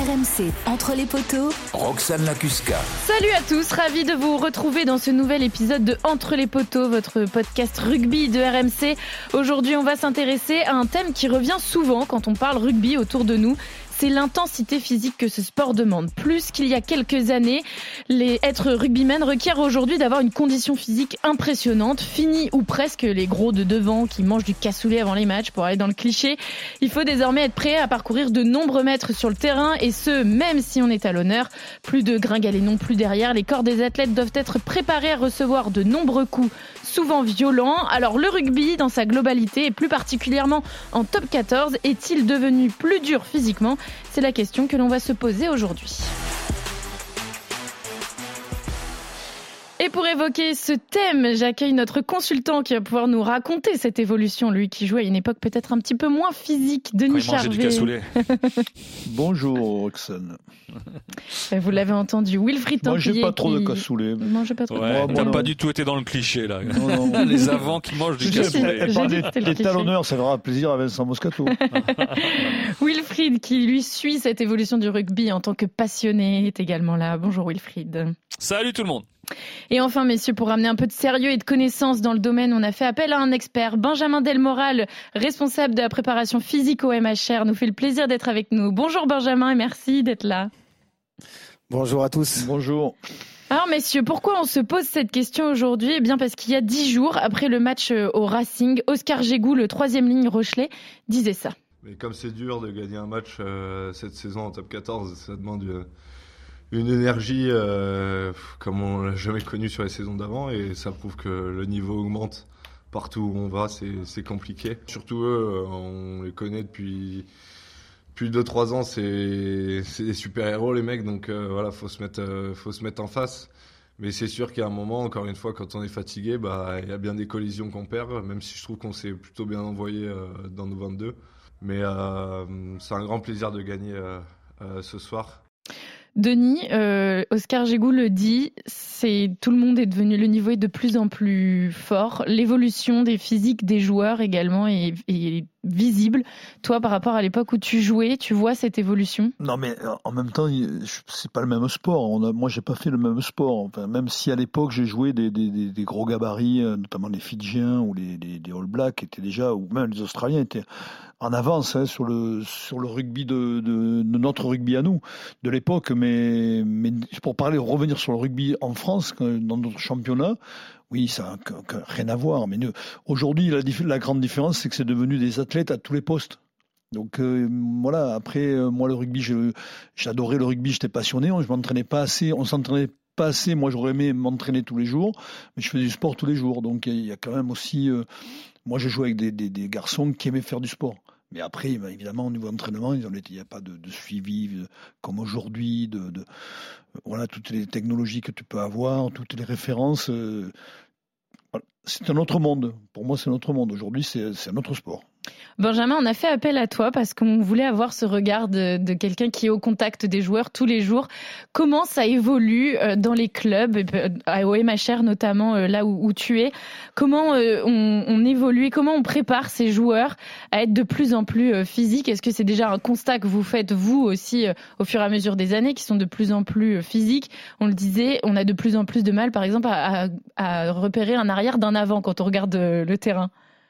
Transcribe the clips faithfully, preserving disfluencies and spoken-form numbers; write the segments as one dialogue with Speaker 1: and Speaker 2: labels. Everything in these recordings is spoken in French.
Speaker 1: R M C, entre les poteaux,
Speaker 2: Roxane Lacusca.
Speaker 3: Salut à tous, ravi de vous retrouver dans ce nouvel épisode de Entre les poteaux, votre podcast rugby de R M C. Aujourd'hui, on va s'intéresser à un thème qui revient souvent quand on parle rugby autour de nous. C'est l'intensité physique que ce sport demande. Plus qu'il y a quelques années, les être rugbyman requiert aujourd'hui d'avoir une condition physique impressionnante. Fini ou presque les gros de devant qui mangent du cassoulet avant les matchs pour aller dans le cliché. Il faut désormais être prêt à parcourir de nombreux mètres sur le terrain et ce, même si on est à l'honneur. Plus de gringalet non plus derrière. Les corps des athlètes doivent être préparés à recevoir de nombreux coups, souvent violents. Alors le rugby, dans sa globalité et plus particulièrement en top quatorze, est-il devenu plus dur physiquement ? C'est la question que l'on va se poser aujourd'hui. Et pour évoquer ce thème, j'accueille notre consultant qui va pouvoir nous raconter cette évolution, lui qui jouait à une époque peut-être un petit peu moins physique, Denis Charvet.
Speaker 4: Quand il mangeait du cassoulet.
Speaker 5: Bonjour Roxane.
Speaker 3: Vous l'avez entendu, Wilfried Templier.
Speaker 5: Mangez pas trop
Speaker 3: qui...
Speaker 5: de cassoulet.
Speaker 3: Mangez pas trop.
Speaker 4: Ouais,
Speaker 3: de...
Speaker 4: t'as pas du tout été dans le cliché là.
Speaker 5: Non, non.
Speaker 4: Les avants qui mangent du cassoulet.
Speaker 5: Elle parle des, des talonneurs, ça fera plaisir à Vincent Moscato.
Speaker 3: Wilfried qui lui suit cette évolution du rugby en tant que passionné est également là. Bonjour Wilfried.
Speaker 4: Salut tout le monde.
Speaker 3: Et enfin, messieurs, pour ramener un peu de sérieux et de connaissances dans le domaine, on a fait appel à un expert. Benjamin Delmoral, responsable de la préparation physique au M H R, nous fait le plaisir d'être avec nous. Bonjour Benjamin et merci d'être là.
Speaker 6: Bonjour à tous.
Speaker 5: Bonjour.
Speaker 3: Alors messieurs, pourquoi on se pose cette question aujourd'hui ? Eh bien parce qu'il y a dix jours, après le match au Racing, Oscar Gégou, le troisième ligne Rochelet, disait ça.
Speaker 7: Mais comme c'est dur de gagner un match euh, cette saison en top quatorze, ça demande une, une énergie euh, comme on l'a jamais connue sur les saisons d'avant et ça prouve que le niveau augmente partout où on va, c'est, c'est compliqué. Surtout eux, on les connaît depuis... Depuis deux trois ans, c'est, c'est des super-héros, les mecs, donc euh, voilà, faut se mettre, euh, faut se mettre en face. Mais c'est sûr qu'il y a un moment, encore une fois, quand on est fatigué, bah, il y a bien des collisions qu'on perd, même si je trouve qu'on s'est plutôt bien envoyé euh, dans nos vingt-deux. Mais euh, c'est un grand plaisir de gagner euh, euh, ce soir.
Speaker 3: Denis, euh, Oscar Gégou le dit, c'est, tout le monde est devenu, le niveau est de plus en plus fort. L'évolution des physiques des joueurs également est, est visible. Toi, par rapport à l'époque où tu jouais, tu vois cette évolution ?
Speaker 5: Non, mais en même temps, c'est pas le même sport. On a, moi, j'ai pas fait le même sport. Enfin, même si à l'époque, j'ai joué des, des, des, des gros gabarits, notamment les Fidjiens ou les, les, les All Blacks étaient déjà, ou même les Australiens étaient en avance hein, sur le sur le rugby de, de, de notre rugby à nous de l'époque. Mais, mais pour parler, revenir sur le rugby en France, dans notre championnat. Oui, ça n'a rien à voir. Mais nous, aujourd'hui, la, la grande différence, c'est que c'est devenu des athlètes à tous les postes. Donc euh, voilà, après, euh, moi, le rugby, je, j'adorais le rugby, j'étais passionné. Je m'entraînais pas assez, on s'entraînait pas assez. Moi, j'aurais aimé m'entraîner tous les jours, mais je faisais du sport tous les jours. Donc il y a quand même aussi... Euh, moi, je jouais avec des, des, des garçons qui aimaient faire du sport. Mais après, évidemment, au niveau entraînement, il n'y a pas de, de suivi comme aujourd'hui, de, de voilà, toutes les technologies que tu peux avoir, toutes les références. Euh, voilà. C'est un autre monde. Pour moi, c'est un autre monde. Aujourd'hui, c'est, c'est un autre sport.
Speaker 3: Benjamin, on a fait appel à toi parce qu'on voulait avoir ce regard de, de quelqu'un qui est au contact des joueurs tous les jours. Comment ça évolue dans les clubs, au M H R notamment, là où, où tu es ? Comment on, on évolue, comment on prépare ces joueurs à être de plus en plus physiques ? Est-ce que c'est déjà un constat que vous faites, vous aussi, au fur et à mesure des années, qui sont de plus en plus physiques ? On le disait, on a de plus en plus de mal, par exemple, à, à, à repérer un arrière d'un avant quand on regarde le terrain.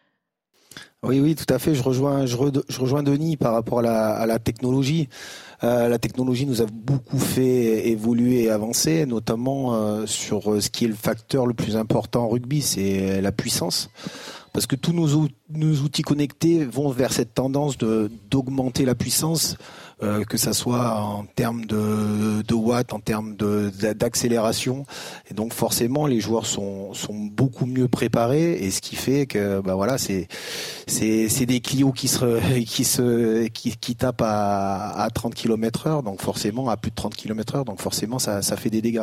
Speaker 6: Oui, oui, tout à fait. Je rejoins, je, re, je rejoins Denis par rapport à la, à la technologie. Euh, la technologie nous a beaucoup fait évoluer et avancer, notamment euh, sur ce qui est le facteur le plus important en rugby, c'est la puissance. Parce que tous nos, nos outils connectés vont vers cette tendance de, d'augmenter la puissance, euh, que ça soit en termes de, de watts, en termes de, d'accélération. Et donc forcément, les joueurs sont, sont beaucoup mieux préparés. Et ce qui fait que, bah voilà, c'est, c'est, c'est des Clio qui se, qui se, qui, qui tapent à, à trente kilomètres heure. Donc forcément, à plus de trente kilomètres heure. Donc forcément, ça, ça fait des dégâts.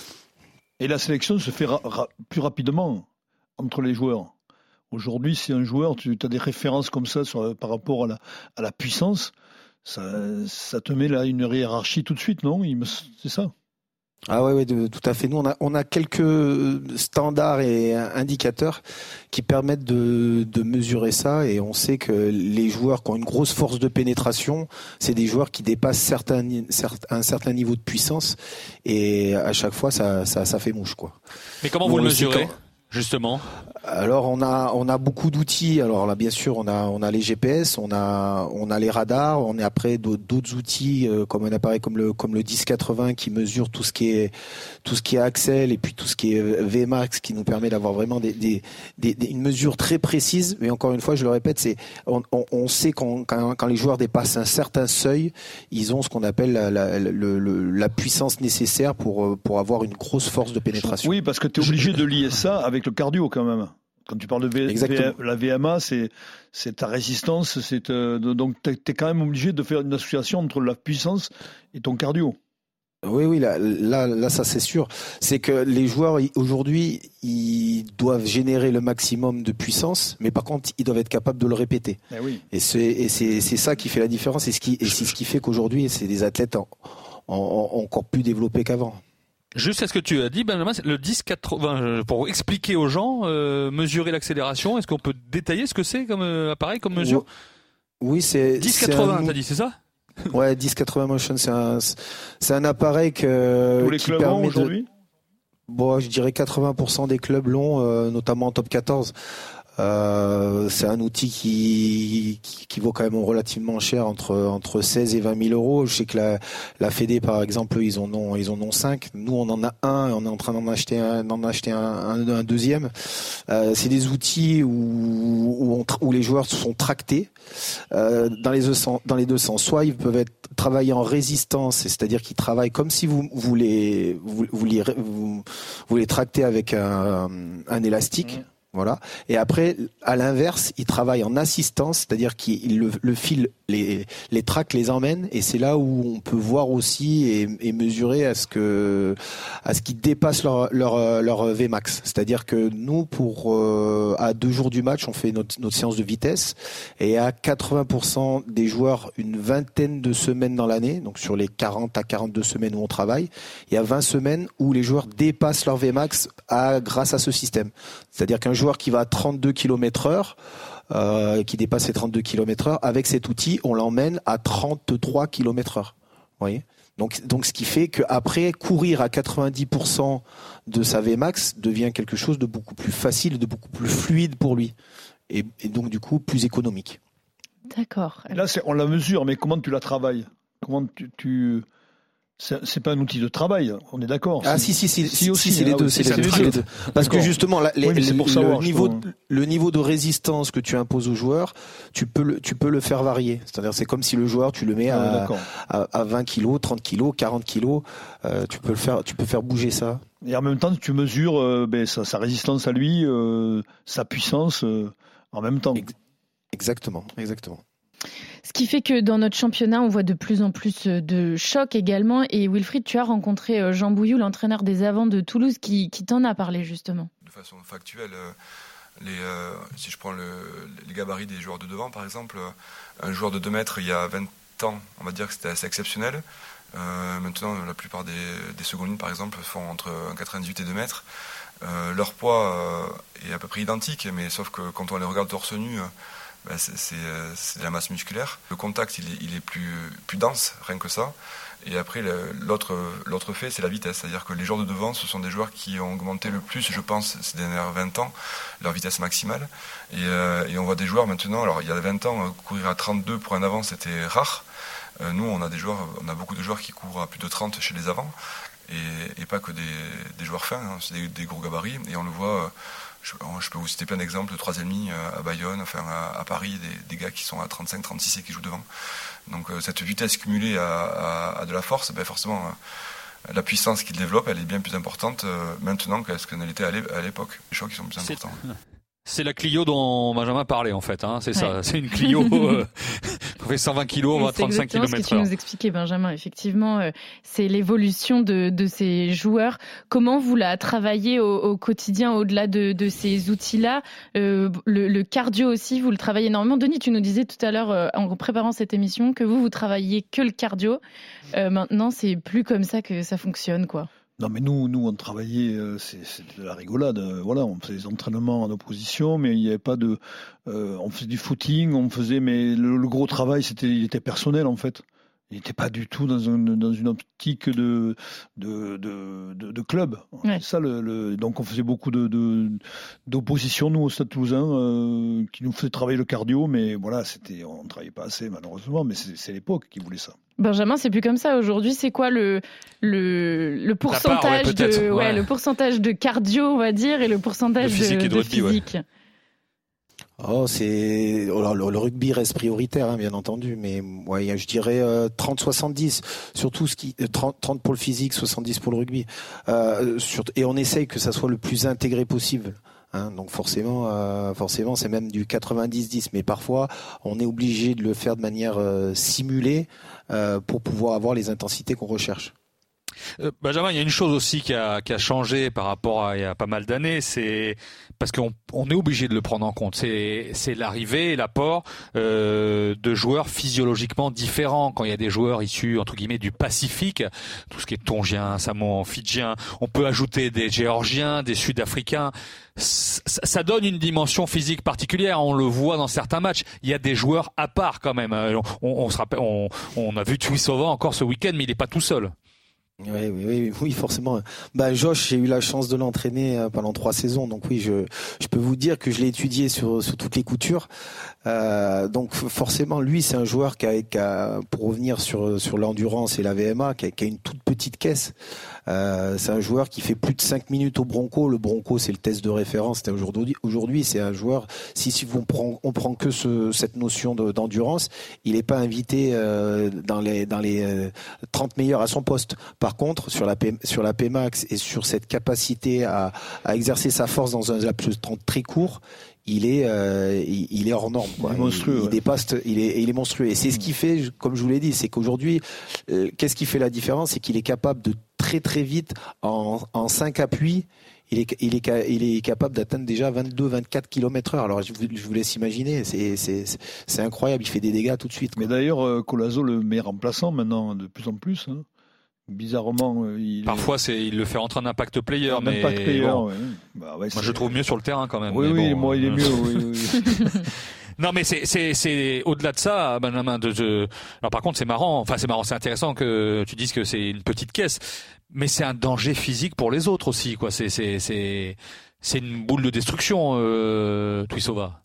Speaker 5: Et la sélection se fait ra- ra- plus rapidement entre les joueurs. Aujourd'hui, si un joueur, tu as des références comme ça sur, par rapport à la, à la puissance, ça, ça te met là une hiérarchie tout de suite, non ? Il me, c'est ça ?
Speaker 6: Ah ouais, ouais, de, tout à fait. Nous, on a, on a quelques standards et indicateurs qui permettent de, de mesurer ça, et on sait que les joueurs qui ont une grosse force de pénétration, c'est des joueurs qui dépassent certains, un certain niveau de puissance, et à chaque fois, ça, ça, ça fait mouche, quoi.
Speaker 4: Mais comment
Speaker 6: Nous,
Speaker 4: vous le
Speaker 6: on le sait
Speaker 4: mesurez,
Speaker 6: quand-
Speaker 4: justement?
Speaker 6: Alors on a on a beaucoup d'outils. Alors là bien sûr on a on a les G P S, on a on a les radars, on est après d'autres, d'autres outils euh, comme un appareil comme le comme le dix quatre-vingts qui mesure tout ce qui est tout ce qui est Axel, et puis tout ce qui est V MAX qui nous permet d'avoir vraiment des, des, des, des une mesure très précise. Mais encore une fois, je le répète, c'est on, on, on sait quand, quand quand les joueurs dépassent un certain seuil, ils ont ce qu'on appelle la, la, le, le, la puissance nécessaire pour pour avoir une grosse force de pénétration.
Speaker 5: Oui, parce que tu es obligé de lier ça avec le cardio quand même. Quand tu parles de v-
Speaker 6: Exactement.
Speaker 5: v- la V M A, c'est, c'est ta résistance, c'est, euh, donc tu es quand même obligé de faire une association entre la puissance et ton cardio.
Speaker 6: Oui, oui, là, là, là, ça c'est sûr. C'est que les joueurs ils- aujourd'hui, ils doivent générer le maximum de puissance, mais par contre, ils doivent être capables de le répéter.
Speaker 5: Eh oui.
Speaker 6: Et c'est, et c'est, c'est ça qui fait la différence, et ce qui, et c'est ce qui fait qu'aujourd'hui, c'est des athlètes en, en, en- encore plus développés qu'avant.
Speaker 4: Juste à ce que tu as dit, Benjamin, c'est le dix quatre-vingts, euh, pour expliquer aux gens, euh, mesurer l'accélération, est-ce qu'on peut détailler ce que c'est comme euh, appareil, comme mesure?
Speaker 6: Oui, c'est
Speaker 4: dix
Speaker 6: c'est
Speaker 4: quatre-vingts,
Speaker 6: un-
Speaker 4: t'as dit, c'est ça?
Speaker 6: Ouais, dix quatre-vingts Motion, c'est un, c'est un appareil que
Speaker 5: Tous les
Speaker 6: qui
Speaker 5: clubs ont
Speaker 6: permet de,
Speaker 5: aujourd'hui.
Speaker 6: bon, je dirais quatre-vingts pour cent des clubs l'ont, euh, notamment en top quatorze. Euh, c'est un outil qui, qui, qui vaut quand même relativement cher, entre entre seize et vingt mille euros. Je sais que la la Fédé par exemple, ils en ont ils en ont cinq. Nous on en a un, et on est en train d'en acheter un d'en acheter un, un, un deuxième. Euh, c'est des outils où où, on tra- où les joueurs sont tractés euh, dans les deux sens, dans les deux sens. Soit ils peuvent être travailler en résistance, c'est-à-dire qu'ils travaillent comme si vous vous les vous, vous les vous, vous les tractez avec un un élastique.
Speaker 5: Mmh.
Speaker 6: Voilà. Et après, à l'inverse, ils travaillent en assistance, c'est-à-dire qu'ils le, le fil, les, les tracks les emmènent, et c'est là où on peut voir aussi et, et mesurer à ce que, à ce qu'ils dépassent leur, leur, leur V MAX. C'est-à-dire que nous, pour, euh, à deux jours du match, on fait notre, notre séance de vitesse, et à quatre-vingts pour cent des joueurs, une vingtaine de semaines dans l'année, donc sur les quarante à quarante-deux semaines où on travaille, il y a vingt semaines où les joueurs dépassent leur V MAX à, grâce à ce système. C'est-à-dire qu'un joueur qui va à trente-deux kilomètres heure, euh, qui dépasse les trente-deux kilomètres heure, avec cet outil, on l'emmène à trente-trois kilomètres heure. Vous voyez ? Donc, donc, ce qui fait qu'après, courir à quatre-vingt-dix pour cent de sa V MAX devient quelque chose de beaucoup plus facile, de beaucoup plus fluide pour lui. Et, et donc, du coup, plus économique.
Speaker 3: D'accord.
Speaker 5: Là, c'est, on la mesure, mais comment tu la travailles? Comment tu, tu... C'est, c'est pas un outil de travail, on est d'accord.
Speaker 6: Ah
Speaker 5: c'est...
Speaker 6: si si si
Speaker 5: Si
Speaker 6: si,
Speaker 5: aussi,
Speaker 6: si, c'est les
Speaker 5: ah
Speaker 6: deux,
Speaker 5: oui,
Speaker 6: c'est
Speaker 5: c'est
Speaker 6: les deux,
Speaker 5: les
Speaker 6: c'est les
Speaker 5: deux.
Speaker 6: deux. Parce
Speaker 5: D'accord.
Speaker 6: que justement, la, les,
Speaker 5: Oui, mais c'est pour savoir,
Speaker 6: le niveau,
Speaker 5: justement.
Speaker 6: le niveau de résistance que tu imposes au joueur, tu peux le, tu peux le faire varier. C'est-à-dire, c'est comme si le joueur, tu le mets
Speaker 5: Ah,
Speaker 6: à,
Speaker 5: d'accord.
Speaker 6: à, à vingt kilos, trente kilos, quarante kilos, euh, tu peux le faire, tu peux faire bouger ça.
Speaker 5: Et en même temps, tu mesures euh, ben, sa, sa résistance à lui, euh, sa puissance euh, en même temps.
Speaker 6: Ex- Exactement, exactement.
Speaker 3: Ce qui fait que dans notre championnat, on voit de plus en plus de chocs également. Et Wilfried, tu as rencontré Jean Bouilloux, l'entraîneur des Avants de Toulouse, qui, qui t'en a parlé justement.
Speaker 2: De façon factuelle, euh, les, euh, si je prends le, les gabarits des joueurs de devant, par exemple, un joueur de deux mètres il y a vingt ans, on va dire que c'était assez exceptionnel. Euh, maintenant, la plupart des, des secondes lignes, par exemple, font entre un virgule quatre-vingt-dix-huit et deux mètres. Euh, leur poids euh, est à peu près identique, mais sauf que quand on les regarde torse nu, euh, ben c'est, c'est, c'est de la masse musculaire. Le contact, il est, il est plus, plus dense, rien que ça. Et après, le, l'autre, l'autre fait, c'est la vitesse. C'est-à-dire que les joueurs de devant, ce sont des joueurs qui ont augmenté le plus, je pense, ces dernières vingt ans, leur vitesse maximale. Et, euh, et on voit des joueurs maintenant, alors il y a vingt ans, courir à trente-deux pour un avant, c'était rare. Euh, nous, on a des joueurs, on a beaucoup de joueurs qui courent à plus de trente chez les avants. Et, et pas que des, des joueurs fins, hein, c'est des, des gros gabarits. Et on le voit... Je, je peux vous citer plein d'exemples de troisième ligne à Bayonne, enfin à, à Paris, des, des gars qui sont à trente-cinq trente-six et qui jouent devant. Donc euh, cette vitesse cumulée à, à, à de la force, ben forcément, euh, la puissance qu'ils développent, elle est bien plus importante euh, maintenant que ce qu'elle était à l'époque. Les chocs qui sont plus
Speaker 4: C'est...
Speaker 2: importants.
Speaker 4: C'est la Clio dont Benjamin parlait en fait, hein, c'est
Speaker 3: Ouais.
Speaker 4: ça. C'est une Clio euh, qui fait cent vingt kilos, on va à
Speaker 3: C'est
Speaker 4: trente-cinq
Speaker 3: exactement ce que
Speaker 4: kilomètres
Speaker 3: tu
Speaker 4: heure.
Speaker 3: nous expliquais, Benjamin. Effectivement, euh, c'est l'évolution de, de ces joueurs. Comment vous la travaillez au, au quotidien, au-delà de, de ces outils-là? euh, le, le cardio aussi, vous le travaillez énormément. Denis, tu nous disais tout à l'heure, euh, en préparant cette émission, que vous, vous travailliez que le cardio. Euh, maintenant, c'est plus comme ça que ça fonctionne, quoi.
Speaker 5: Non, mais nous, nous, on travaillait, euh, c'est, c'est de la rigolade. euh, Voilà, on faisait des entraînements en opposition, mais il n'y avait pas de. euh, on faisait du footing, on faisait, mais le, le gros travail, c'était, il était personnel en fait. Il n'était pas du tout dans, un, dans une optique de, de, de, de, de club.
Speaker 3: Ouais.
Speaker 5: C'est ça, le, le, donc on faisait beaucoup de, de, d'opposition, nous, au Stade Toulousain, euh, qui nous faisait travailler le cardio, mais voilà, c'était, on ne travaillait pas assez, malheureusement, mais c'est, c'est l'époque qui voulait ça.
Speaker 3: Benjamin, c'est plus comme ça. Aujourd'hui, c'est quoi le, le, le pourcentage
Speaker 4: part, ouais, peut-être,
Speaker 3: de, ouais,
Speaker 4: ouais.
Speaker 3: le pourcentage de cardio, on va dire, et le pourcentage
Speaker 4: De physique
Speaker 3: de,
Speaker 4: et de
Speaker 3: de
Speaker 4: rugby, ouais.
Speaker 3: physique.
Speaker 6: Oh, c'est alors, le, le rugby reste prioritaire, hein, bien entendu, mais ouais, je dirais euh, trente soixante-dix, surtout ce qui trente, trente pour le physique, soixante-dix pour le rugby. Euh, sur, et on essaye que ça soit le plus intégré possible. Hein, donc forcément, euh, forcément, c'est même du quatre-vingt-dix dix, mais parfois on est obligé de le faire de manière euh, simulée euh, pour pouvoir avoir les intensités qu'on recherche.
Speaker 4: Euh, Benjamin, il y a une chose aussi qui a, qui a changé par rapport à il y a pas mal d'années, c'est parce qu'on on est obligé de le prendre en compte. C'est, c'est l'arrivée et l'apport euh, de joueurs physiologiquement différents. Quand il y a des joueurs issus entre guillemets du Pacifique, tout ce qui est tongien, samoan, fidjien, on peut ajouter des Géorgiens, des Sud-Africains. Ça, ça donne une dimension physique particulière. On le voit dans certains matchs. Il y a des joueurs à part quand même. On, on se rappelle, on, on a vu Tuisova encore ce week-end, mais il n'est pas tout seul.
Speaker 6: Oui, oui, oui, oui, forcément. Bah, Josh, j'ai eu la chance de l'entraîner pendant trois saisons, donc oui, je, je peux vous dire que je l'ai étudié sur, sur toutes les coutures. Euh, donc forcément, lui, c'est un joueur qui a, qui a, pour revenir sur sur l'endurance et la V M A, qui a, qui a une toute petite caisse. Euh, c'est un joueur qui fait plus de cinq minutes au Bronco. Le Bronco, c'est le test de référence. C'était aujourd'hui, aujourd'hui, c'est un joueur. Si si on prend, on prend que ce, cette notion de, d'endurance, il n'est pas invité euh, dans les dans les euh, trente meilleurs à son poste. Par contre, sur la P, sur la P Max et sur cette capacité à, à exercer sa force dans un laps de temps très court, il est, euh, il, il est hors norme, quoi.
Speaker 5: Il est monstrueux.
Speaker 6: Il, il
Speaker 5: ouais.
Speaker 6: dépasse, il est, il est monstrueux. Et c'est ce qui fait, comme je vous l'ai dit, c'est qu'aujourd'hui, euh, qu'est-ce qui fait la différence, c'est qu'il est capable de très très vite en, en cinq appuis. Il est, il est, il est capable d'atteindre déjà vingt-deux, vingt-quatre kilomètres heure. Alors, je vous, je vous laisse imaginer. C'est, c'est, c'est incroyable. Il fait des dégâts tout de suite, quoi.
Speaker 5: Mais d'ailleurs, euh, Colazo le met remplaçant maintenant de plus en plus. Hein. Bizarrement, il
Speaker 4: Parfois,
Speaker 5: est...
Speaker 4: c'est, il le fait rentrer en impact player,
Speaker 5: un
Speaker 4: mais
Speaker 5: impact player,
Speaker 4: bon,
Speaker 5: ouais. Bah, ouais,
Speaker 4: moi je trouve mieux sur le terrain quand même.
Speaker 5: Oui,
Speaker 4: mais
Speaker 5: oui,
Speaker 4: bon,
Speaker 5: moi il est
Speaker 4: euh,
Speaker 5: mieux. Oui, oui.
Speaker 4: Non, mais c'est, c'est, c'est au-delà de ça, Benjamin. De, de... Alors par contre, c'est marrant. Enfin, c'est marrant, c'est intéressant que tu dises que c'est une petite caisse, mais c'est un danger physique pour les autres aussi, quoi. C'est, c'est, c'est, c'est une boule de destruction, euh, Tuisova.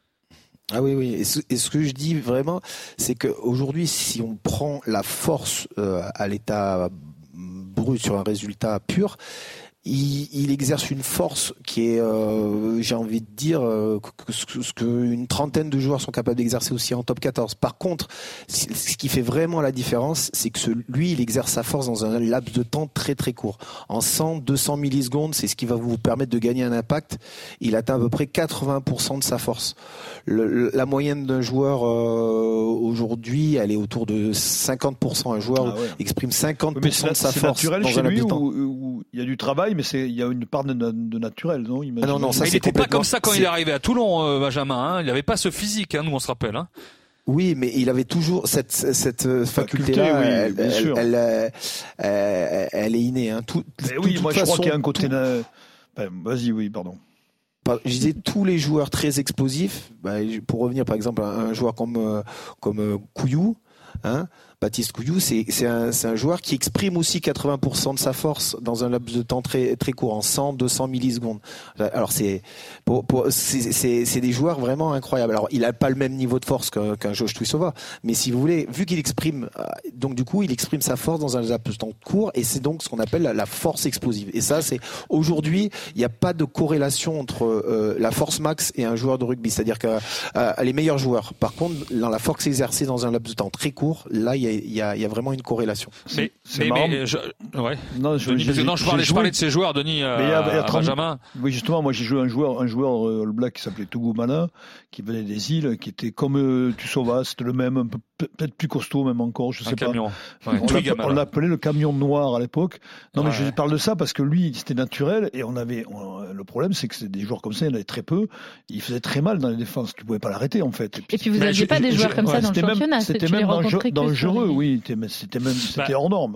Speaker 6: Ah oui, oui. Et ce, et ce que je dis vraiment, c'est qu'aujourd'hui, si on prend la force euh, à l'état brut sur un résultat pur, il, il exerce une force qui est, euh, j'ai envie de dire, euh, que, ce, ce que une trentaine de joueurs sont capables d'exercer aussi en top quatorze. Par contre, ce qui fait vraiment la différence, c'est que ce, lui, il exerce sa force dans un laps de temps très très court. En cent, deux cents millisecondes, c'est ce qui va vous permettre de gagner un impact. Il atteint à peu près quatre-vingts pour cent de sa force. Le, le, la moyenne d'un joueur euh, aujourd'hui, elle est autour de cinquante pour cent. Un joueur ah ouais. exprime cinquante pour cent
Speaker 5: oui,
Speaker 6: de sa
Speaker 5: c'est
Speaker 6: force
Speaker 5: naturel
Speaker 6: dans
Speaker 5: chez
Speaker 6: un laps
Speaker 5: lui
Speaker 6: de temps.
Speaker 5: où, où il y a du travail, mais c'est, il y a une part de, de naturel, non,
Speaker 6: ah non, non, ça,
Speaker 4: mais
Speaker 6: c'est
Speaker 4: il n'était pas
Speaker 6: complètement...
Speaker 4: comme ça quand
Speaker 6: c'est...
Speaker 4: il est arrivé à Toulon, euh, Benjamin. Hein. Il n'avait pas ce physique, hein, nous on se rappelle. Hein.
Speaker 6: Oui, mais il avait toujours cette cette faculté-là.
Speaker 5: Oui,
Speaker 6: elle,
Speaker 5: bien
Speaker 6: elle,
Speaker 5: sûr.
Speaker 6: Elle, elle, elle, elle est innée. Hein. Tout,
Speaker 5: mais
Speaker 6: tout,
Speaker 5: oui, moi
Speaker 6: façon,
Speaker 5: je crois qu'il y a un côté.
Speaker 6: Tout...
Speaker 5: Na... Enfin, vas-y, oui, pardon.
Speaker 6: Je disais tous les joueurs très explosifs. Bah, pour revenir par exemple à un joueur comme comme Couillou, hein. Baptiste Couillou, c'est, c'est, un, c'est un joueur qui exprime aussi quatre-vingts pour cent de sa force dans un laps de temps très, très court, en cent, deux cents millisecondes. Alors c'est, pour, pour, c'est, c'est, c'est des joueurs vraiment incroyables. Alors il a pas le même niveau de force qu'un, qu'un Josh Tuisova, mais si vous voulez, vu qu'il exprime, donc du coup il exprime sa force dans un laps de temps court, et c'est donc ce qu'on appelle la, la force explosive. Et ça, c'est aujourd'hui, il n'y a pas de corrélation entre euh, la force max et un joueur de rugby. C'est-à-dire que euh, les meilleurs joueurs, par contre, dans la force exercée dans un laps de temps très court, là il y a Il y, a, il y a vraiment une corrélation.
Speaker 4: Mais,
Speaker 5: c'est
Speaker 4: mais,
Speaker 5: marrant.
Speaker 4: mais je, ouais.
Speaker 5: Non, je,
Speaker 4: Denis,
Speaker 5: j'ai,
Speaker 4: non, je parlais, je parlais de ces joueurs, Denis, euh,
Speaker 5: mais il y a, il y a trente...
Speaker 4: Benjamin.
Speaker 5: Oui, justement, moi j'ai joué un joueur, un joueur euh, All Black qui s'appelait Tugumana, qui venait des îles, qui était comme euh, Tuisova, c'était le même, un peu, peut-être plus costaud même encore, je sais
Speaker 4: un
Speaker 5: pas.
Speaker 4: Camion. Ouais,
Speaker 5: on, l'appelait, on l'appelait le camion noir à l'époque. Non, ouais. mais je parle de ça parce que lui, c'était naturel, et on avait, on, le problème, c'est que c'était des joueurs comme ça, il y en avait très peu. Il faisait très mal dans les défenses. Tu pouvais pas l'arrêter en fait.
Speaker 3: Et puis, et puis vous n'aviez pas des joueurs je, comme ouais, ça dans le championnat.
Speaker 5: Même, c'était même dangereux, dangereux oui. C'était même, c'était
Speaker 4: bah,
Speaker 5: hors norme.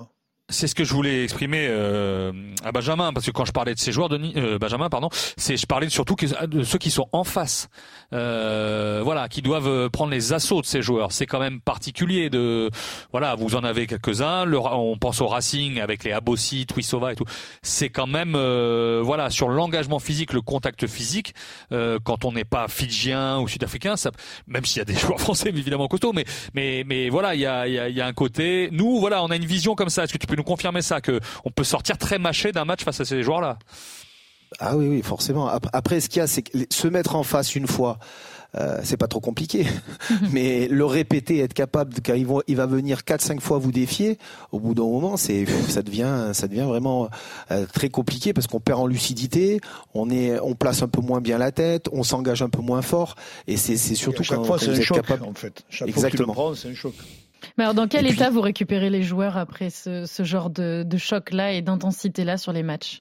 Speaker 4: C'est ce que je voulais exprimer euh, à Benjamin, parce que quand je parlais de ces joueurs, de euh, Benjamin, pardon, c'est je parlais surtout de ceux qui sont en face, euh, voilà, qui doivent prendre les assauts de ces joueurs. C'est quand même particulier de, voilà, vous en avez quelques-uns. Le, on pense au Racing avec les Abossi, Tuisova et tout. C'est quand même, euh, voilà, sur l'engagement physique, le contact physique, euh, quand on n'est pas fidjien ou sud-africain, ça, même s'il y a des joueurs français évidemment costauds, mais mais mais voilà, il y a il y a, il y a un côté. Nous, voilà, on a une vision comme ça. Est-ce que tu peux nous confirmer ça, que on peut sortir très mâché d'un match face à ces joueurs-là?
Speaker 6: Ah oui, oui, forcément. Après, ce qu'il y a, c'est que se mettre en face une fois, euh, c'est pas trop compliqué. Mais le répéter, être capable, de, quand il va, il va venir quatre, cinq fois vous défier, au bout d'un moment, c'est, ça devient, ça devient vraiment euh, très compliqué parce qu'on perd en lucidité, on est, on place un peu moins bien la tête, on s'engage un peu moins fort, et c'est, c'est surtout
Speaker 5: et à chaque
Speaker 6: quand,
Speaker 5: fois,
Speaker 6: quand
Speaker 5: c'est
Speaker 6: vous
Speaker 5: un
Speaker 6: êtes
Speaker 5: choc,
Speaker 6: capable.
Speaker 5: en fait. Chaque
Speaker 6: Exactement.
Speaker 5: fois que tu le prends, c'est un choc.
Speaker 3: Mais alors, dans quel
Speaker 6: Et
Speaker 3: état
Speaker 6: puis,
Speaker 3: vous récupérez les joueurs après ce, ce genre de, de choc-là et d'intensité-là sur les matchs?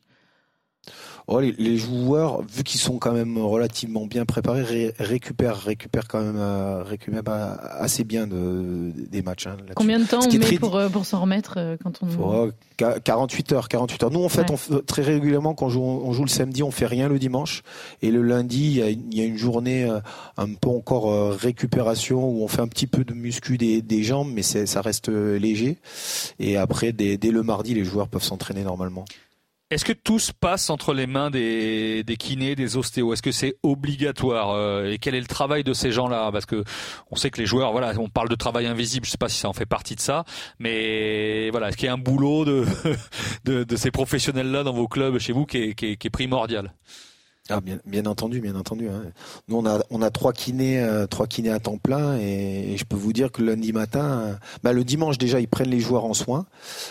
Speaker 6: Oh, les, les joueurs, vu qu'ils sont quand même relativement bien préparés, ré, récupèrent, récupèrent quand même, euh, récupèrent assez bien de, des matchs. Hein,
Speaker 3: Combien de temps on met
Speaker 6: très...
Speaker 3: pour, pour s'en remettre euh, quand on...
Speaker 6: Oh, quarante-huit heures, quarante-huit heures. Nous, en fait, ouais. on, très régulièrement, quand on joue, on joue le samedi, on fait rien le dimanche. Et le lundi, il y a, il y a une journée euh, un peu encore euh, récupération où on fait un petit peu de muscu des, des jambes, mais c'est, ça reste léger. Et après, dès, dès le mardi, les joueurs peuvent s'entraîner normalement.
Speaker 4: Est-ce que tout se passe entre les mains des, des kinés, des ostéos? Est-ce que c'est obligatoire? euh, Et quel est le travail de ces gens-là? Parce que on sait que les joueurs, voilà, on parle de travail invisible. Je sais pas si ça en fait partie de ça, mais voilà, est-ce qu'il y a un boulot de de, de ces professionnels-là dans vos clubs chez vous qui est, qui est, qui est primordial?
Speaker 6: Ah bien, bien entendu, bien entendu. Hein. Nous on a on a trois kinés, euh, trois kinés à temps plein, et, et je peux vous dire que le lundi matin, euh, bah le dimanche déjà ils prennent les joueurs en soin.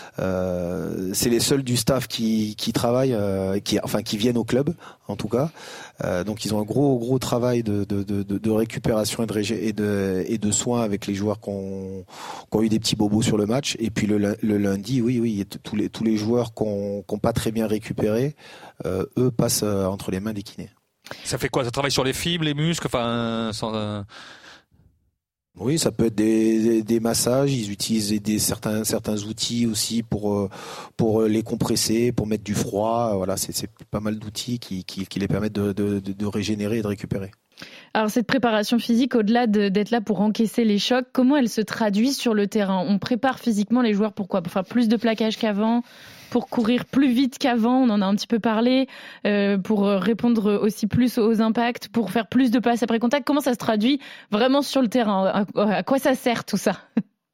Speaker 6: Euh, c'est les seuls du staff qui qui travaillent, euh, qui enfin qui viennent au club en tout cas. Euh, donc ils ont un gros gros travail de de de, de récupération et de régé, et de et de soins avec les joueurs qui ont qui ont eu des petits bobos sur le match. Et puis le le lundi, oui oui, tous les tous les joueurs qui ont qui ont pas très bien récupéré, euh, eux passent euh, entre les mains des kinés.
Speaker 4: Ça fait quoi? Ça travaille sur les fibres, les muscles, enfin, sans, euh...
Speaker 6: Oui, ça peut être des, des, des massages. Ils utilisent des certains certains outils aussi pour pour les compresser, pour mettre du froid. Voilà, c'est, c'est pas mal d'outils qui, qui qui les permettent de, de de régénérer et de récupérer.
Speaker 3: Alors cette préparation physique, au-delà de, d'être là pour encaisser les chocs, comment elle se traduit sur le terrain? On prépare physiquement les joueurs pour quoi? Pour faire plus de plaquage qu'avant, pour courir plus vite qu'avant, on en a un petit peu parlé, euh, pour répondre aussi plus aux impacts, pour faire plus de passes après contact. Comment ça se traduit vraiment sur le terrain? À, à quoi ça sert tout ça?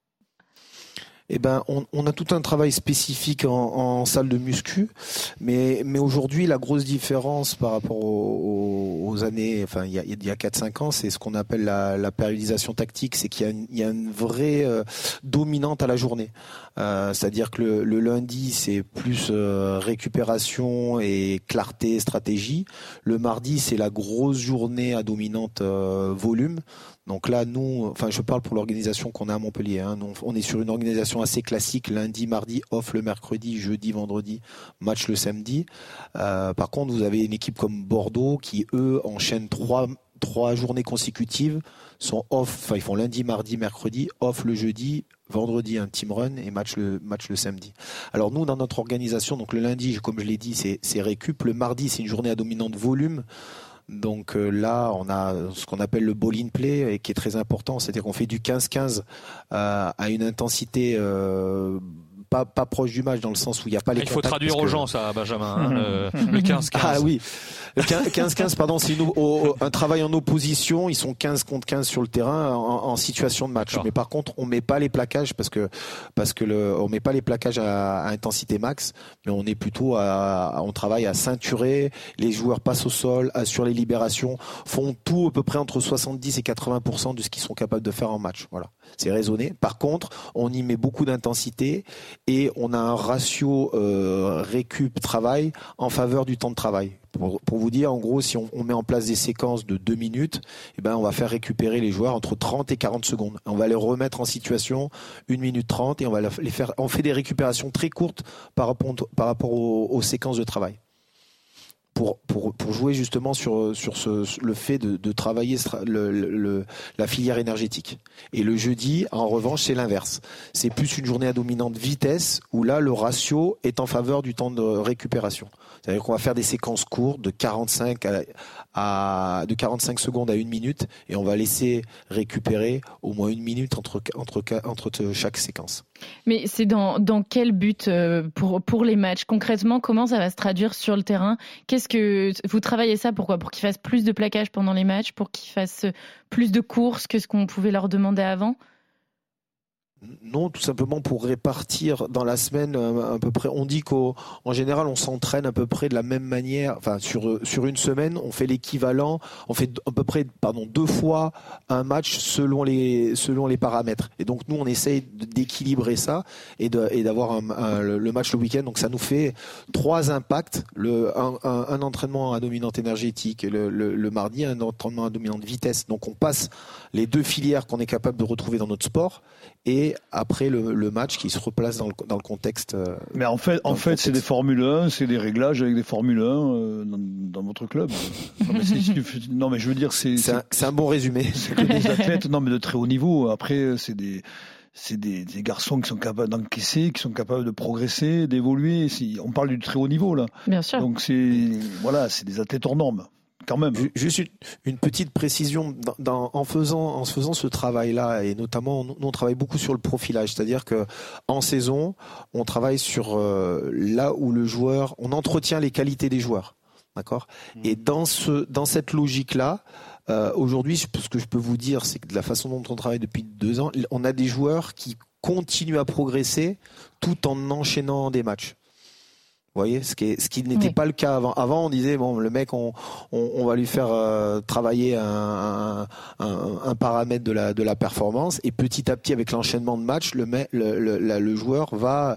Speaker 6: Eh ben, on, on a tout un travail spécifique en, en salle de muscu, mais mais aujourd'hui la grosse différence par rapport aux, aux années, enfin il y a il y a quatre cinq ans, c'est ce qu'on appelle la, la périodisation tactique, c'est qu'il y a une, il y a une vraie euh, dominante à la journée. Euh, c'est-à-dire que le, le lundi c'est plus euh, récupération et clarté, stratégie. Le mardi c'est la grosse journée à dominante euh, volume. Donc là, nous, enfin, je parle pour l'organisation qu'on a à Montpellier. Hein. Nous, on est sur une organisation assez classique, lundi, mardi, off le mercredi, jeudi, vendredi, match le samedi. Euh, par contre, vous avez une équipe comme Bordeaux qui, eux, enchaînent trois trois journées consécutives, sont off, enfin, ils font lundi, mardi, mercredi, off le jeudi, vendredi un team run et match le match le samedi. Alors nous, dans notre organisation, donc le lundi, comme je l'ai dit, c'est c'est récup. Le mardi, c'est une journée à dominante volume. Donc euh, là, on a ce qu'on appelle le ball in play, et qui est très important, c'est-à-dire qu'on fait du quinze quinze euh, à une intensité euh, pas pas proche du match, dans le sens où il n'y a pas les.
Speaker 4: Il faut traduire aux
Speaker 6: que...
Speaker 4: gens ça, Benjamin. Hein, le, le quinze quinze.
Speaker 6: Ah oui, le quinze quinze, pardon, c'est une, au, un travail en opposition. Ils sont quinze contre quinze sur le terrain en, en situation de match. D'accord. Mais par contre, on met pas les plaquages parce que parce que le, on met pas les plaquages à, à intensité max, mais on est plutôt à, on travaille à ceinturer. Les joueurs passent au sol, assurent les libérations, font tout à peu près entre soixante-dix et quatre-vingts pour cent de ce qu'ils sont capables de faire en match. Voilà, c'est raisonné. Par contre, on y met beaucoup d'intensité. Et on a un ratio euh, récup-travail en faveur du temps de travail. Pour, pour vous dire, en gros, si on, on met en place des séquences de deux minutes, eh ben, on va faire récupérer les joueurs entre trente et quarante secondes. On va les remettre en situation une minute trente et on va les faire. On fait des récupérations très courtes par rapport, par rapport aux, aux séquences de travail. pour pour pour jouer justement sur sur ce le fait de, de travailler le, le, la filière énergétique. Et le jeudi, en revanche, c'est l'inverse. C'est plus une journée à dominante vitesse où là le ratio est en faveur du temps de récupération. C'est-à-dire qu'on va faire des séquences courtes de quarante-cinq à, à de quarante-cinq secondes à une minute et on va laisser récupérer au moins une minute entre entre entre chaque séquence.
Speaker 3: Mais c'est dans dans quel but euh, pour pour les matchs concrètement? Comment ça va se traduire sur le terrain? Qu'est-ce que vous travaillez ça pourquoi? Pour qu'ils fassent plus de plaquage pendant les matchs, pour qu'ils fassent plus de courses que ce qu'on pouvait leur demander avant?
Speaker 6: Non, tout simplement pour répartir dans la semaine à peu près. On dit qu'en général, on s'entraîne à peu près de la même manière. Enfin, sur sur une semaine, on fait l'équivalent. On fait à peu près, pardon, deux fois un match selon les selon les paramètres. Et donc nous, on essaye d'équilibrer ça et de et d'avoir un, un, le match le week-end. Donc ça nous fait trois impacts. Le un, un, un entraînement à dominante énergétique le, le, le mardi, un entraînement à dominante vitesse. Donc on passe les deux filières qu'on est capable de retrouver dans notre sport. Et après le, le match qui se replace dans le, dans le contexte.
Speaker 5: Mais en fait, en fait, c'est des Formule un, c'est des réglages avec des Formule un euh, dans, dans votre club. Non mais, c'est, non mais je veux dire, c'est
Speaker 6: c'est, c'est, un, c'est un bon résumé.
Speaker 5: C'est que des athlètes, non mais de très haut niveau. Après, c'est des c'est des, des garçons qui sont capables d'encaisser, qui sont capables de progresser, d'évoluer. C'est, on parle du très haut niveau là.
Speaker 3: Bien sûr.
Speaker 5: Donc c'est voilà, c'est des athlètes hors normes. Quand même.
Speaker 6: Juste une petite précision dans, dans, en faisant en faisant ce travail-là et notamment nous on travaille beaucoup sur le profilage, c'est-à-dire que en saison on travaille sur euh, là où le joueur, on entretient les qualités des joueurs, d'accord. Mmh. Et dans ce dans cette logique-là, euh, aujourd'hui, ce que je peux vous dire, c'est que de la façon dont on travaille depuis deux ans, on a des joueurs qui continuent à progresser tout en enchaînant des matchs. Vous voyez, ce qui, est, ce qui n'était oui. pas le cas avant. Avant, on disait bon, le mec, on, on, on va lui faire euh, travailler un, un, un, un paramètre de la de la performance, et petit à petit, avec l'enchaînement de matchs, le le, le, le, le joueur va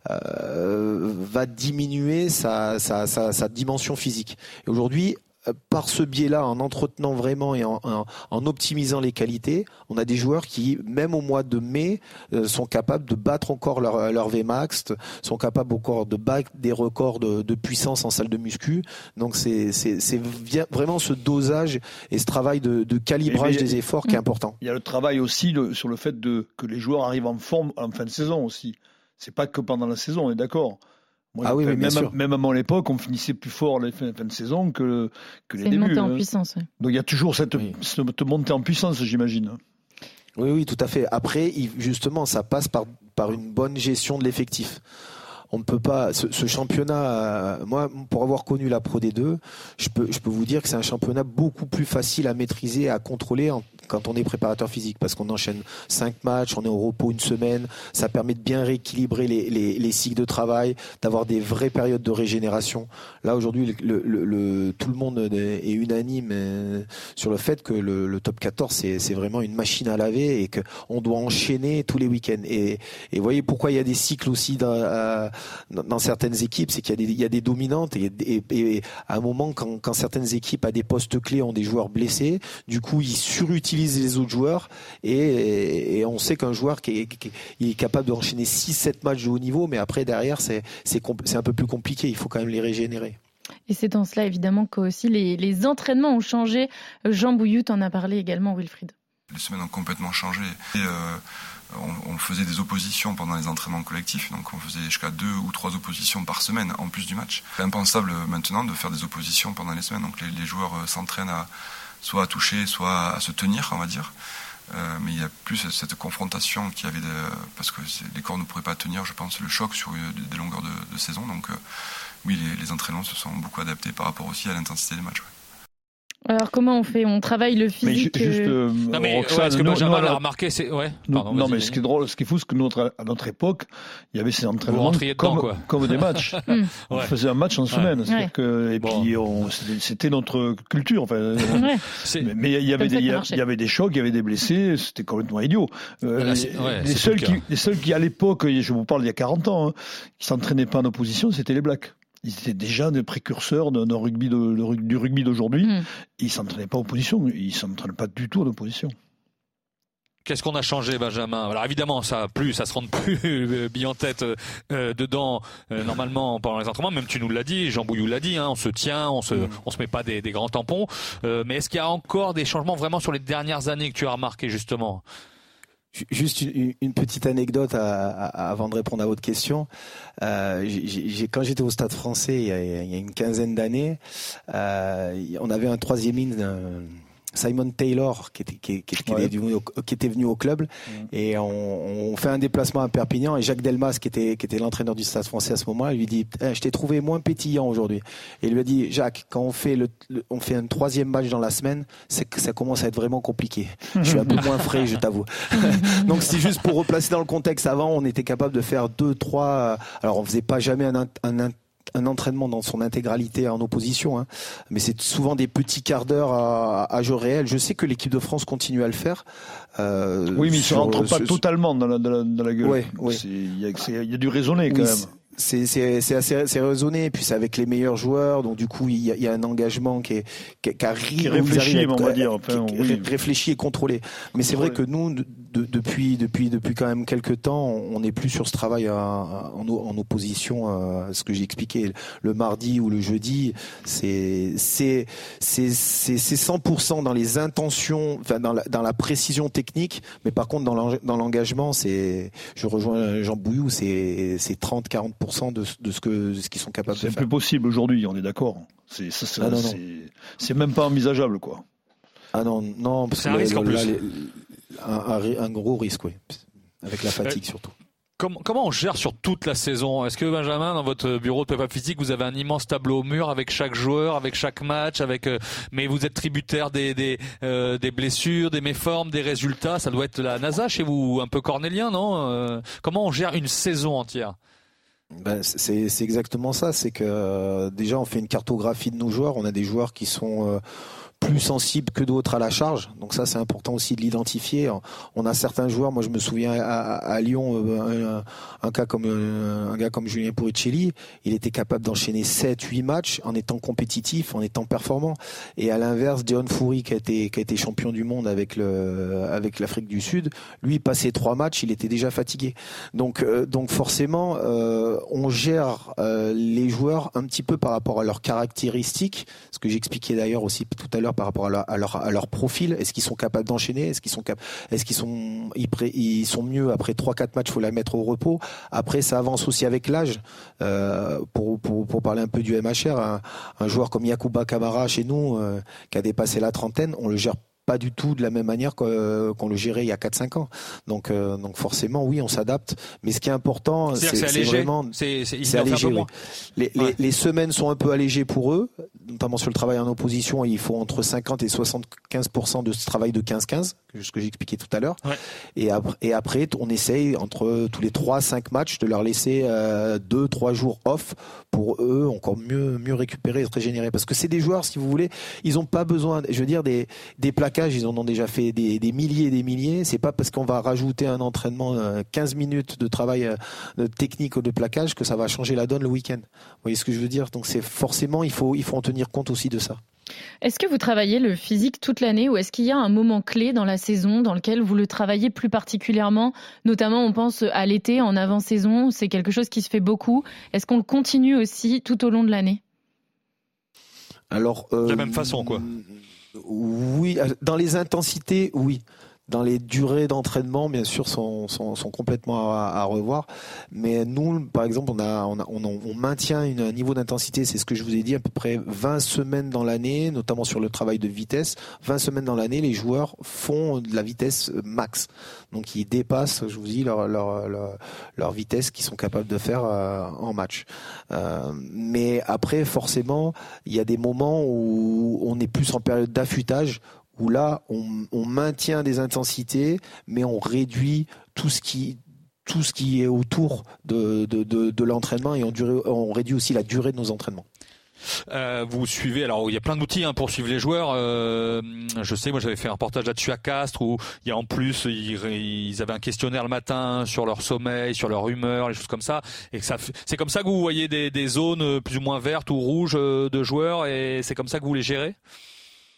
Speaker 6: euh, va diminuer sa, sa sa sa dimension physique. Et aujourd'hui, par ce biais-là, en entretenant vraiment et en, en, en optimisant les qualités, on a des joueurs qui, même au mois de mai, euh, sont capables de battre encore leur, leur V max, sont capables encore de battre des records de, de puissance en salle de muscu. Donc c'est, c'est, c'est vraiment ce dosage et ce travail de, de calibrage des efforts qui est important.
Speaker 5: Il y a le travail aussi le, sur le fait de, que les joueurs arrivent en forme en fin de saison aussi. C'est pas que pendant la saison, on est d'accord. Moi,
Speaker 6: ah oui,
Speaker 5: fait,
Speaker 6: oui, bien
Speaker 5: même,
Speaker 6: sûr.
Speaker 5: même à mon époque, on finissait plus fort les fins, fin de saison que, que les
Speaker 3: C'est
Speaker 5: débuts.
Speaker 3: C'est une montée
Speaker 5: hein.
Speaker 3: en puissance. Oui.
Speaker 5: Donc il y a toujours cette, oui. cette montée en puissance, j'imagine.
Speaker 6: Oui, oui, tout à fait. Après, justement, ça passe par, par une bonne gestion de l'effectif. On ne peut pas. Ce, ce championnat, moi, pour avoir connu la Pro D deux, je peux, je peux vous dire que c'est un championnat beaucoup plus facile à maîtriser, à contrôler en, quand on est préparateur physique, parce qu'on enchaîne cinq matchs, on est au repos une semaine. Ça permet de bien rééquilibrer les, les, les cycles de travail, d'avoir des vraies périodes de régénération. Là, aujourd'hui, le, le, le, tout le monde est unanime sur le fait que le, le top quatorze, c'est, c'est vraiment une machine à laver et qu'on doit enchaîner tous les week-ends. Et, et vous voyez pourquoi il y a des cycles aussi dans, à, dans certaines équipes, c'est qu'il y a des, il y a des dominantes et, et, et à un moment, quand, quand certaines équipes à des postes clés ont des joueurs blessés, du coup, ils surutilisent les autres joueurs et, et on sait qu'un joueur qui est, qui est capable d'enchaîner six sept matchs de haut niveau, mais après derrière c'est, c'est, c'est un peu plus compliqué, il faut quand même les régénérer.
Speaker 3: Et c'est dans cela évidemment que aussi les, les entraînements ont changé. Jean Bouilloux en a parlé également, Wilfried.
Speaker 2: Les semaines ont complètement changé et euh, on, on faisait des oppositions pendant les entraînements collectifs, donc on faisait jusqu'à deux ou trois oppositions par semaine en plus du match. C'est impensable maintenant de faire des oppositions pendant les semaines, donc les, les joueurs s'entraînent à soit à toucher, soit à se tenir, on va dire. Euh, mais il y a plus cette confrontation qu'il y avait, de, parce que les corps ne pourraient pas tenir, je pense, le choc sur des longueurs de, de saison. Donc euh, oui, les, les entraînements se sont beaucoup adaptés par rapport aussi à l'intensité des matchs. Ouais.
Speaker 3: Alors comment on fait? On travaille le physique.
Speaker 5: Mais juste, euh,
Speaker 4: non mais
Speaker 5: Roxane,
Speaker 4: ouais, ce que
Speaker 5: nous,
Speaker 4: Benjamin
Speaker 5: nous,
Speaker 4: a remarqué, c'est ouais.
Speaker 5: Pardon, non mais ce qui est drôle, ce qui est fou, c'est que notre, à notre époque, il y avait ces entraînements
Speaker 4: dedans,
Speaker 5: comme, comme des matchs. on ouais. faisait un match en semaine, ouais. que, et bon. puis on, c'était, c'était notre culture. Enfin, ouais. mais, mais il y avait des, il y, y avait des chocs, il y avait des blessés, c'était complètement idiot. Euh, Là, les, ouais, les seuls qui, les seuls qui à l'époque, je vous parle d'il y a quarante ans, hein, qui s'entraînaient pas en opposition, c'était les Blacks. Ils étaient déjà des précurseurs de, de rugby de, de, du rugby d'aujourd'hui. Mmh. Ils ne s'entraînaient pas en opposition. Ils ne s'entraînent pas du tout en opposition.
Speaker 4: Qu'est-ce qu'on a changé, Benjamin? Alors évidemment, ça plus, ça se rentre plus bien en tête euh, dedans euh, normalement pendant les entraînements. Même tu nous l'as dit, Jean Bouillou l'a dit, hein, on se tient, on se, mmh. on se met pas des, des grands tampons. Euh, mais est-ce qu'il y a encore des changements vraiment sur les dernières années que tu as remarqué justement?
Speaker 6: Juste une, une petite anecdote à, à, avant de répondre à votre question. Euh, j'ai, j'ai, quand j'étais au Stade Français il y a, il y a une quinzaine d'années, euh, on avait un troisième ligne. Euh, Simon Taylor qui était qui, qui, qui, ouais. était venu au, qui était venu au club mmh. et on, on fait un déplacement à Perpignan et Jacques Delmas qui était qui était l'entraîneur du Stade Français à ce moment-là lui dit eh, je t'ai trouvé moins pétillant aujourd'hui et il lui a dit Jacques quand on fait le, le on fait un troisième match dans la semaine c'est que ça commence à être vraiment compliqué je suis un peu moins frais je t'avoue donc c'est juste pour replacer dans le contexte avant on était capable de faire deux trois alors on faisait pas jamais un, un, un un entraînement dans son intégralité en opposition, hein. Mais c'est souvent des petits quarts d'heure à, à jeu réel. Je sais que l'équipe de France continue à le faire.
Speaker 5: Euh, oui, mais ils ne rentrent pas ce, totalement dans la, dans la, dans la gueule.
Speaker 6: Ouais, ouais.
Speaker 5: Il y, y a du raisonné quand oui, même.
Speaker 6: C'est, c'est, c'est assez c'est raisonné, et puis c'est avec les meilleurs joueurs, donc du coup il y a, il y a un engagement qui est qui, qui arrive,
Speaker 5: qui réfléchi,
Speaker 6: à,
Speaker 5: on va dire, enfin,
Speaker 6: qui,
Speaker 5: oui.
Speaker 6: réfléchi et contrôlé. Mais contrôlé. C'est vrai que nous, de, de, depuis depuis depuis quand même quelques temps, on n'est plus sur ce travail à, à, en, en opposition à ce que j'ai expliqué le mardi ou le jeudi. C'est c'est c'est c'est, c'est cent pour cent dans les intentions, enfin dans la, dans la précision technique, mais par contre dans, dans l'engagement, c'est je rejoins Jean Bouillou, c'est c'est trente à quarante pour cent De, de ce que de ce qu'ils sont capables
Speaker 5: c'est
Speaker 6: de faire.
Speaker 5: C'est plus possible aujourd'hui, on est d'accord. C'est ça, c'est, ah non, c'est, non. c'est même pas envisageable, quoi.
Speaker 6: Ah non, non, parce
Speaker 4: c'est
Speaker 6: que
Speaker 4: un risque
Speaker 6: là,
Speaker 4: en plus.
Speaker 6: Là, les, un, un gros risque, oui, avec la fatigue euh, surtout.
Speaker 4: Comment, comment on gère sur toute la saison? Est-ce que Benjamin, dans votre bureau de prépa physique, vous avez un immense tableau au mur avec chaque joueur, avec chaque match, avec euh, mais vous êtes tributaire des des, euh, des blessures, des méformes, des résultats? Ça doit être la NASA chez vous, un peu cornélien, non? euh, Comment on gère une saison entière?
Speaker 6: Ben, c'est, c'est exactement ça, c'est que euh, déjà on fait une cartographie de nos joueurs, on a des joueurs qui sont euh, plus sensibles que d'autres à la charge, donc ça c'est important aussi de l'identifier. On a certains joueurs, moi je me souviens à, à, à Lyon, un, un cas comme un gars comme Julien Puricelli, il était capable d'enchaîner sept huit matchs en étant compétitif, en étant performant. Et à l'inverse, John Foury qui a été qui a été champion du monde avec le avec l'Afrique du Sud, lui passé trois matchs, il était déjà fatigué. Donc euh, donc forcément euh, on gère euh, les joueurs un petit peu par rapport à leurs caractéristiques, ce que j'expliquais d'ailleurs aussi tout à l'heure par rapport à leur, à leur, à leur profil. Est-ce qu'ils sont capables d'enchaîner? Est-ce qu'ils sont cap- est-ce qu'ils sont ils, pré- ils sont mieux après trois quatre matchs? Faut la mettre au repos. Après, ça avance aussi avec l'âge. Euh, pour, pour pour parler un peu du M H R, un, un joueur comme Yacouba Camara chez nous euh, qui a dépassé la trentaine, on le gère pas du tout de la même manière qu'on, qu'on le gérait il y a quatre cinq ans. Donc, euh, donc forcément, oui, on s'adapte. Mais ce qui est important, c'est,
Speaker 4: c'est,
Speaker 6: c'est vraiment,
Speaker 4: c'est, c'est,
Speaker 6: c'est allégé. Oui. Les,
Speaker 4: ouais.
Speaker 6: les, les semaines sont un peu allégées pour eux, notamment sur le travail en opposition. Il faut entre cinquante et soixante-quinze pour cent de ce travail de quinze quinze, ce que j'expliquais tout à l'heure.
Speaker 4: Ouais.
Speaker 6: Et après, et après, on essaye entre tous les trois cinq matchs de leur laisser euh, deux trois jours off pour eux encore mieux mieux récupérer et se régénérer. Parce que c'est des joueurs, si vous voulez, ils ont pas besoin, je veux dire, des des plaquages. Ils en ont déjà fait des, des milliers et des milliers. C'est pas parce qu'on va rajouter un entraînement, quinze minutes de travail de technique ou de plaquage que ça va changer la donne le week-end. Vous voyez ce que je veux dire? Donc c'est forcément, il faut, il faut en tenir compte aussi de ça.
Speaker 3: Est-ce que vous travaillez le physique toute l'année ou est-ce qu'il y a un moment clé dans la saison dans lequel vous le travaillez plus particulièrement? Notamment, on pense à l'été, en avant-saison, c'est quelque chose qui se fait beaucoup. Est-ce qu'on le continue aussi tout au long de l'année?
Speaker 6: Alors, euh,
Speaker 4: de la même façon, quoi.
Speaker 6: Oui, dans les intensités, oui. Dans les durées d'entraînement, bien sûr, sont, sont, sont complètement à, à revoir. Mais nous, par exemple, on, a, on, a, on, on maintient une, un niveau d'intensité, c'est ce que je vous ai dit, à peu près vingt semaines dans l'année, notamment sur le travail de vitesse. vingt semaines dans l'année, les joueurs font de la vitesse max. Donc, ils dépassent, je vous dis, leur, leur, leur, leur vitesse qu'ils sont capables de faire euh, en match. Euh, mais après, forcément, il y a des moments où on est plus en période d'affûtage, où là, on, on maintient des intensités, mais on réduit tout ce qui, tout ce qui est autour de, de, de, de l'entraînement et on, durée, on réduit aussi la durée de nos entraînements.
Speaker 4: Euh, vous suivez, alors il y a plein d'outils hein, pour suivre les joueurs. Euh, je sais, moi j'avais fait un reportage là-dessus à Castres où il y a en plus ils, ils avaient un questionnaire le matin sur leur sommeil, sur leur humeur, les choses comme ça. Et que ça, c'est comme ça que vous voyez des, des zones plus ou moins vertes ou rouges de joueurs et c'est comme ça que vous les gérez?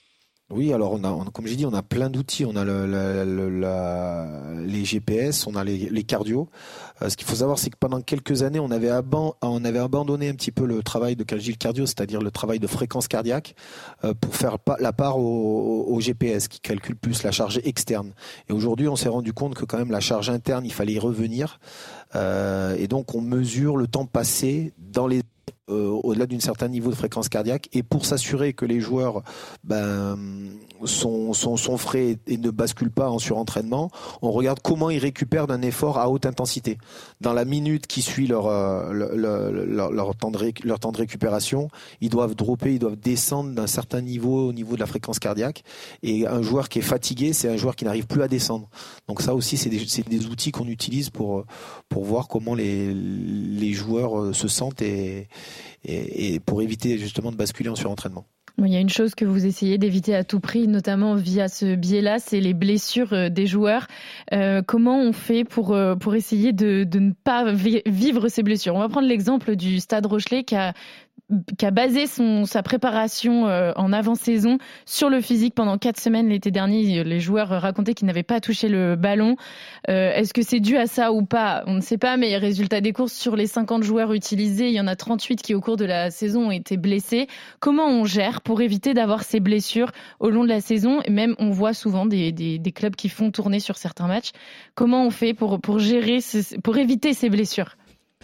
Speaker 6: Oui, alors on a, on, comme j'ai dit, on a plein d'outils. On a le, le, le, la, les G P S, on a les, les cardio. Euh, ce qu'il faut savoir, c'est que pendant quelques années, on avait, aban, on avait abandonné un petit peu le travail de le cardio, c'est-à-dire le travail de fréquence cardiaque, euh, pour faire pa- la part au, au G P S, qui calcule plus la charge externe. Et aujourd'hui, on s'est rendu compte que quand même la charge interne, il fallait y revenir. Euh, et donc, on mesure le temps passé dans les Euh, au-delà d'un certain niveau de fréquence cardiaque, et pour s'assurer que les joueurs ben, sont, sont, sont frais et ne basculent pas en surentraînement, on regarde comment ils récupèrent d'un effort à haute intensité. Dans la minute qui suit leur, euh, leur, leur, leur, temps de ré, leur temps de récupération, ils doivent dropper, ils doivent descendre d'un certain niveau au niveau de la fréquence cardiaque, et un joueur qui est fatigué, c'est un joueur qui n'arrive plus à descendre. Donc ça aussi, c'est des, c'est des outils qu'on utilise pour, pour voir comment les, les joueurs se sentent et Et, et pour éviter justement de basculer en surentraînement.
Speaker 3: Il y a une chose que vous essayez d'éviter à tout prix, notamment via ce biais-là, c'est les blessures des joueurs. Euh, comment on fait pour, pour essayer de, de ne pas vivre ces blessures ? On va prendre l'exemple du Stade Rochelais qui a qui a basé son, sa préparation euh, en avant-saison sur le physique pendant quatre semaines l'été dernier. Les joueurs racontaient qu'ils n'avaient pas touché le ballon. Euh, est-ce que c'est dû à ça ou pas ? On ne sait pas, mais résultat des courses, sur les cinquante joueurs utilisés, il y en a trente-huit qui au cours de la saison ont été blessés. Comment on gère pour éviter d'avoir ces blessures au long de la saison ? Et même, on voit souvent des, des, des clubs qui font tourner sur certains matchs. Comment on fait pour, pour gérer, ce, pour éviter ces blessures ?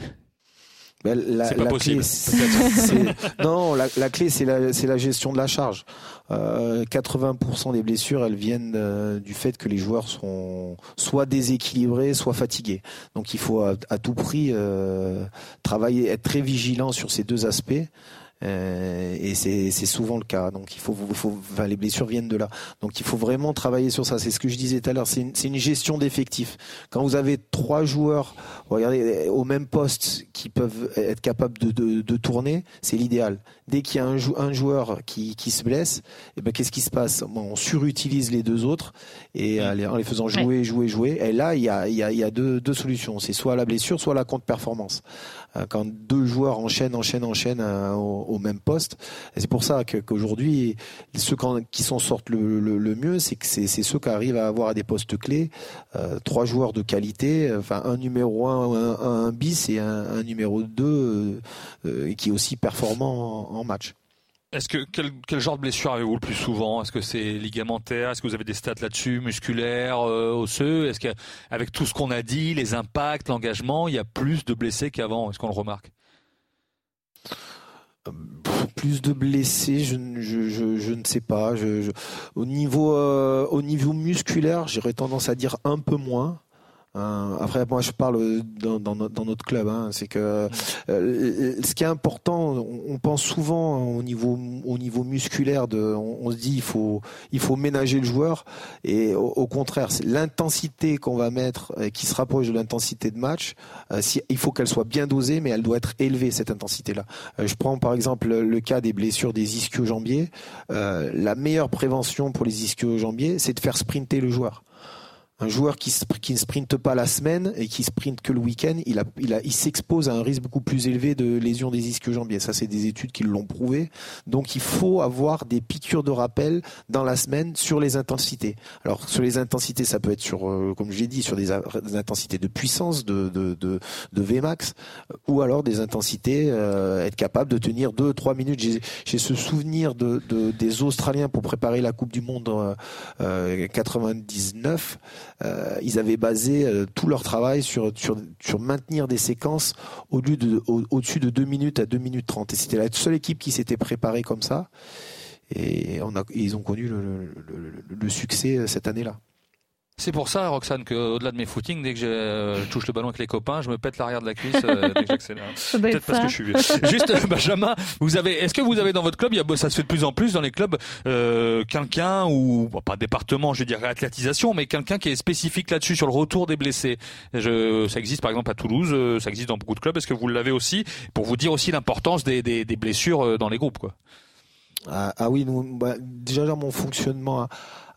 Speaker 6: Ben, la,
Speaker 4: c'est pas
Speaker 6: la
Speaker 4: possible.
Speaker 6: Clé, c'est, c'est, non, la, la clé, c'est la, c'est la gestion de la charge. Euh, quatre-vingts pour cent des blessures, elles viennent euh, du fait que les joueurs sont soit déséquilibrés, soit fatigués. Donc, il faut à, à tout prix euh, travailler, être très vigilant sur ces deux aspects. Euh, et c'est, c'est souvent le cas. Donc il faut, il faut, enfin, les blessures viennent de là. Donc il faut vraiment travailler sur ça. C'est ce que je disais tout à l'heure. C'est une, c'est une gestion d'effectifs. Quand vous avez trois joueurs, regardez, au même poste, qui peuvent être capables de, de, de tourner, c'est l'idéal. Dès qu'il y a un, jou- un joueur qui, qui se blesse, et ben qu'est-ce qui se passe ? On surutilise les deux autres et en les faisant jouer, jouer, jouer. Et là, il y a, il y a, il y a deux, deux solutions. C'est soit la blessure, soit la contre-performance. Quand deux joueurs enchaînent, enchaînent, enchaînent au, au même poste. Et c'est pour ça que, qu'aujourd'hui, ceux qui s'en sortent le, le, le mieux, c'est que c'est, c'est ceux qui arrivent à avoir à des postes clés, euh, trois joueurs de qualité, enfin un numéro un, un, un bis et un, un numéro deux euh, qui est aussi performant en, en match.
Speaker 4: Est-ce que quel, quel genre de blessure avez-vous le plus souvent ? Est-ce que c'est ligamentaire ? Est-ce que vous avez des stats là-dessus, musculaires, euh, osseux ? Est-ce qu'avec tout ce qu'on a dit, les impacts, l'engagement, il y a plus de blessés qu'avant ? Est-ce qu'on le remarque ?
Speaker 6: Plus de blessés, je, je, je, je ne sais pas. Je, je, au niveau, euh, au niveau musculaire, j'aurais tendance à dire un peu moins. Euh, après, moi, je parle dans, dans, dans notre club. Hein, c'est que euh, ce qui est important, on, on pense souvent au niveau, au niveau musculaire. De, on, on se dit il faut, il faut ménager le joueur, et au, au contraire, c'est l'intensité qu'on va mettre, euh, qui se rapproche de l'intensité de match. Euh, si, il faut qu'elle soit bien dosée, mais elle doit être élevée, cette intensité-là. Euh, je prends par exemple le cas des blessures des ischio-jambiers. Euh, la meilleure prévention pour les ischio-jambiers, c'est de faire sprinter le joueur. Un joueur qui, qui ne sprinte pas la semaine et qui sprinte que le week-end, il, a, il, a, il s'expose à un risque beaucoup plus élevé de lésion des ischio-jambiers. Ça, c'est des études qui l'ont prouvé. Donc, il faut avoir des piqûres de rappel dans la semaine sur les intensités. Alors, sur les intensités, ça peut être sur, euh, comme je l'ai dit, sur des, des intensités de puissance, de, de, de, de V max, ou alors des intensités, euh, être capable de tenir deux, trois minutes. J'ai, j'ai ce souvenir de, de, des Australiens pour préparer la Coupe du Monde euh, euh, quatre-vingt-dix-neuf. Euh, ils avaient basé euh, tout leur travail sur, sur, sur maintenir des séquences au lieu de, au, au-dessus de deux minutes à deux minutes trente. Et c'était la seule équipe qui s'était préparée comme ça. Et, on a, et ils ont connu le, le, le, le succès cette année-là.
Speaker 4: C'est pour ça, Roxane, qu'au-delà de mes footings, dès que je, euh, je touche le ballon avec les copains, je me pète l'arrière de la cuisse euh, dès que j'accélère. Peut-être parce que je suis vieux. Juste, euh, Benjamin, vous avez, est-ce que vous avez dans votre club, il y a, ça se fait de plus en plus dans les clubs, euh, quelqu'un ou bon, pas département, je dirais athlétisation, mais quelqu'un qui est spécifique là-dessus sur le retour des blessés. Je, ça existe par exemple à Toulouse, euh, ça existe dans beaucoup de clubs. Est-ce que vous l'avez aussi pour vous dire aussi l'importance des, des, des blessures dans les groupes, quoi?
Speaker 6: Ah, ah oui, nous, bah, déjà dans mon fonctionnement à,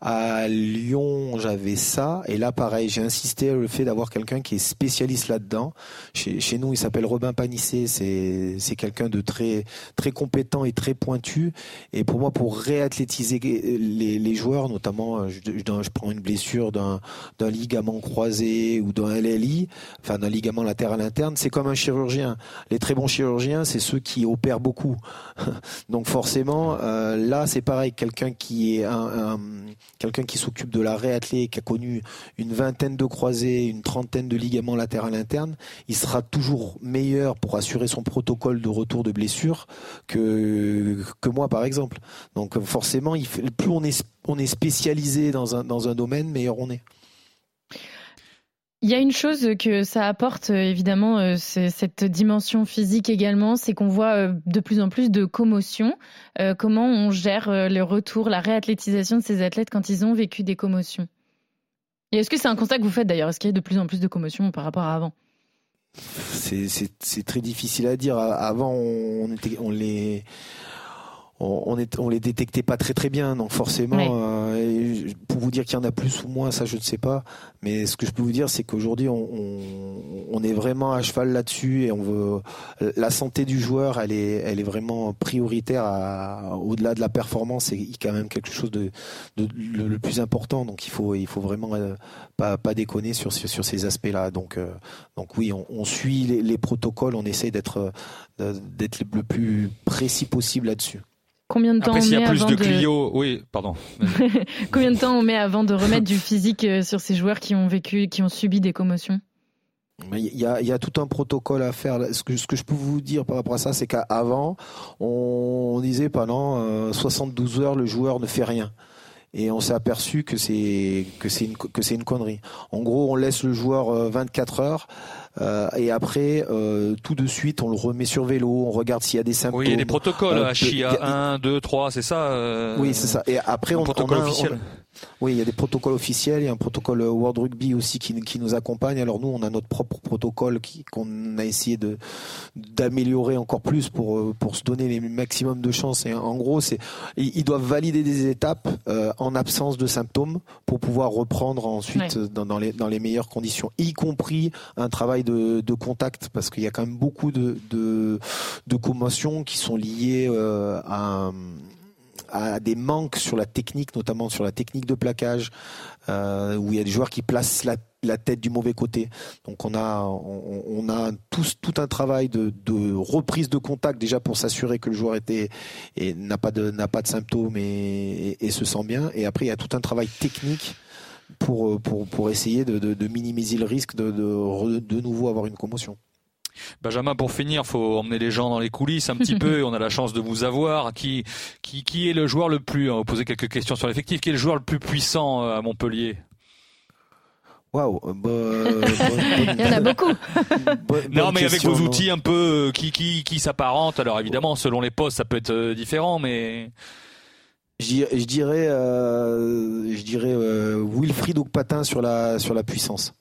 Speaker 6: À Lyon, j'avais ça. Et là, pareil, j'ai insisté sur le fait d'avoir quelqu'un qui est spécialiste là-dedans. Chez, chez nous, il s'appelle Robin Panissé. C'est, c'est quelqu'un de très, très compétent et très pointu. Et pour moi, pour réathlétiser les, les joueurs, notamment, je, je, je prends une blessure d'un, d'un ligament croisé ou d'un L L I, enfin d'un ligament latéral interne, c'est comme un chirurgien. Les très bons chirurgiens, c'est ceux qui opèrent beaucoup. Donc forcément, euh, là, c'est pareil. Quelqu'un qui est un, un quelqu'un qui s'occupe de la réathlée, qui a connu une vingtaine de croisés, une trentaine de ligaments latéral internes, il sera toujours meilleur pour assurer son protocole de retour de blessure que que moi, par exemple. Donc forcément, il fait, plus on est on est spécialisé dans un dans un domaine, meilleur on est.
Speaker 3: Il y a une chose que ça apporte, évidemment, c'est cette dimension physique également, c'est qu'on voit de plus en plus de commotions. Euh, comment on gère le retour, la réathlétisation de ces athlètes quand ils ont vécu des commotions ? Et est-ce que c'est un constat que vous faites d'ailleurs ? Est-ce qu'il y a de plus en plus de commotions par rapport à avant ?
Speaker 6: C'est, c'est, c'est très difficile à dire. Avant, on, était, on les... On, est, on les détectait pas très très bien, donc forcément, oui. euh, pour vous dire qu'il y en a plus ou moins, ça je ne sais pas. Mais ce que je peux vous dire, c'est qu'aujourd'hui, on, on, on est vraiment à cheval là-dessus et on veut la santé du joueur, elle est, elle est vraiment prioritaire à, au-delà de la performance. C'est quand même quelque chose de, de, de le, le plus important. Donc il faut, il faut vraiment euh, pas, pas déconner sur, sur, sur ces aspects-là. Donc, euh, donc oui, on, on suit les, les protocoles, on essaie d'être, d'être le plus précis possible là-dessus.
Speaker 3: Combien de temps
Speaker 4: Après,
Speaker 3: on
Speaker 4: s'il y a
Speaker 3: met
Speaker 4: plus
Speaker 3: avant
Speaker 4: de
Speaker 3: de...
Speaker 4: Clio, oui, pardon.
Speaker 3: Combien de temps on met avant de remettre du physique sur ces joueurs qui ont vécu, qui ont subi des commotions ?
Speaker 6: Il y a, il y a tout un protocole à faire. Ce que, ce que je peux vous dire par rapport à ça, c'est qu'avant, on, on disait pendant euh, soixante-douze heures, le joueur ne fait rien. Et on s'est aperçu que c'est que c'est une que c'est une connerie. En gros, on laisse le joueur euh, vingt-quatre heures euh, et après euh, tout de suite on le remet sur vélo, on regarde s'il y a des symptômes.
Speaker 4: Oui, il y a des protocoles,
Speaker 6: euh,
Speaker 4: H I A un, deux, trois, c'est ça euh...
Speaker 6: Oui, c'est ça. Et après on
Speaker 4: protocole
Speaker 6: on a,
Speaker 4: officiel.
Speaker 6: On... Oui, il y a des protocoles officiels, il y a un protocole World Rugby aussi qui, qui nous accompagne. Alors nous, on a notre propre protocole qui, qu'on a essayé de, d'améliorer encore plus pour, pour se donner les maximum de chances. Et en gros, c'est, ils doivent valider des étapes euh, en absence de symptômes pour pouvoir reprendre ensuite ouais. dans, dans, les, dans les meilleures conditions, y compris un travail de, de contact, parce qu'il y a quand même beaucoup de, de, de commotions qui sont liées euh, à à des manques sur la technique, notamment sur la technique de plaquage, euh, où il y a des joueurs qui placent la, la tête du mauvais côté. Donc on a, on, on a tous, tout un travail de, de reprise de contact déjà pour s'assurer que le joueur était et n'a pas de n'a pas de symptômes et, et, et se sent bien. Et après il y a tout un travail technique pour pour pour essayer de, de, de minimiser le risque de, de de nouveau avoir une commotion.
Speaker 4: Benjamin, pour finir, faut emmener les gens dans les coulisses un petit peu. On a la chance de vous avoir. Qui, qui, qui est le joueur le plus, on va poser quelques questions sur l'effectif, qui est le joueur le plus puissant à Montpellier?
Speaker 6: Waouh, bah,
Speaker 3: il y en a beaucoup.
Speaker 6: Bonne,
Speaker 4: non,
Speaker 6: bonne
Speaker 4: mais
Speaker 6: question,
Speaker 4: avec vos
Speaker 6: non.
Speaker 4: outils un peu qui, qui, qui s'apparentent. Alors évidemment, selon les postes, ça peut être différent, mais.
Speaker 6: Je dirais, euh, je dirais euh, Wilfried Oukpatin sur la sur la puissance.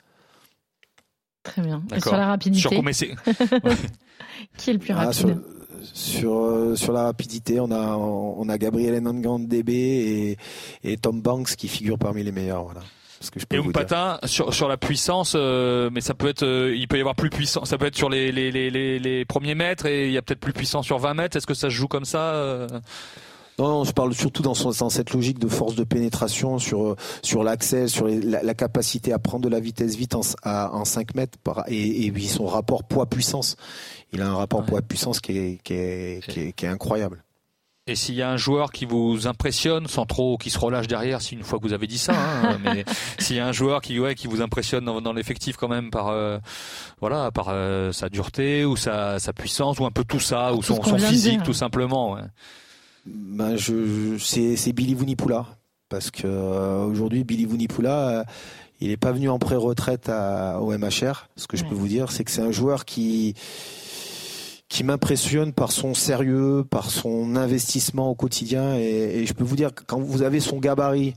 Speaker 3: Très bien.
Speaker 4: D'accord.
Speaker 3: Et sur la rapidité.
Speaker 4: Sur combien c'est
Speaker 3: Qui est le plus
Speaker 6: ah,
Speaker 3: rapide?
Speaker 6: sur, sur sur la rapidité, on a on a Gabriel Ndandebe et et Tom Banks qui figurent parmi les meilleurs. Voilà. Ce que je peux
Speaker 4: et
Speaker 6: vous
Speaker 4: Oukpatin sur sur la puissance, euh, mais ça peut être, euh, il peut y avoir plus puissant. Ça peut être sur les les les les, les premiers mètres et il y a peut-être plus puissant sur vingt mètres. Est-ce que ça se joue comme ça euh
Speaker 6: Non, je parle surtout dans, son, dans cette logique de force de pénétration sur sur l'accès, sur les, la, la capacité à prendre de la vitesse vite en, à, en cinq mètres par, et, et puis son rapport poids-puissance. Il a un rapport ouais. poids-puissance qui est qui est, qui est qui est incroyable.
Speaker 4: Et s'il y a un joueur qui vous impressionne, sans trop qui se relâche derrière, si une fois que vous avez dit ça, hein, mais s'il y a un joueur qui ouais qui vous impressionne dans, dans l'effectif quand même par euh, voilà par euh, sa dureté ou sa sa puissance ou un peu tout ça ou
Speaker 3: tout
Speaker 4: son son physique
Speaker 3: dire.
Speaker 4: tout simplement. Ouais.
Speaker 6: Ben je, c'est, c'est Billy Vunipola parce que euh, aujourd'hui Billy Vunipola euh, il est pas venu en pré-retraite à, au M H R. Ce que je ouais. peux vous dire, c'est que c'est un joueur qui qui m'impressionne par son sérieux, par son investissement au quotidien et, et je peux vous dire que quand vous avez son gabarit,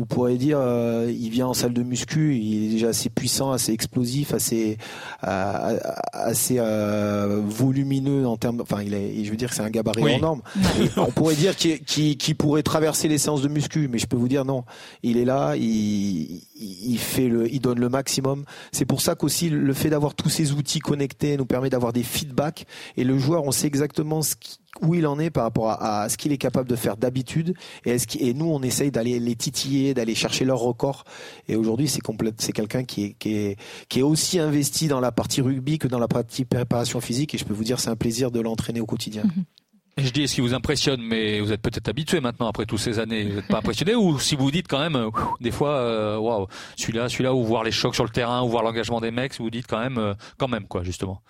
Speaker 6: vous pourrez dire, euh, il vient en salle de muscu, il est déjà assez puissant, assez explosif, assez, euh, assez euh, volumineux en termes, enfin, il est, je veux dire que c'est un gabarit
Speaker 4: oui.
Speaker 6: hors norme. On pourrait dire qu'il, qu'il, qu'il pourrait traverser les séances de muscu, mais je peux vous dire non. Il est là, il, il fait le, il donne le maximum. C'est pour ça qu'aussi le fait d'avoir tous ces outils connectés nous permet d'avoir des feedbacks et le joueur, on sait exactement ce qui, où il en est par rapport à, à ce qu'il est capable de faire d'habitude et, est-ce qu'il, et nous on essaye d'aller les titiller, d'aller chercher leur record et aujourd'hui c'est complète, c'est quelqu'un qui est, qui est qui est aussi investi dans la partie rugby que dans la partie préparation physique et je peux vous dire c'est un plaisir de l'entraîner au quotidien.
Speaker 4: Et je dis ce qui vous impressionne, mais vous êtes peut-être habitué maintenant après toutes ces années. Vous n'êtes pas impressionné ou si vous dites quand même, euh, des fois, waouh, wow, celui-là, celui-là, ou voir les chocs sur le terrain, ou voir l'engagement des mecs, vous dites quand même, euh, quand même quoi, justement.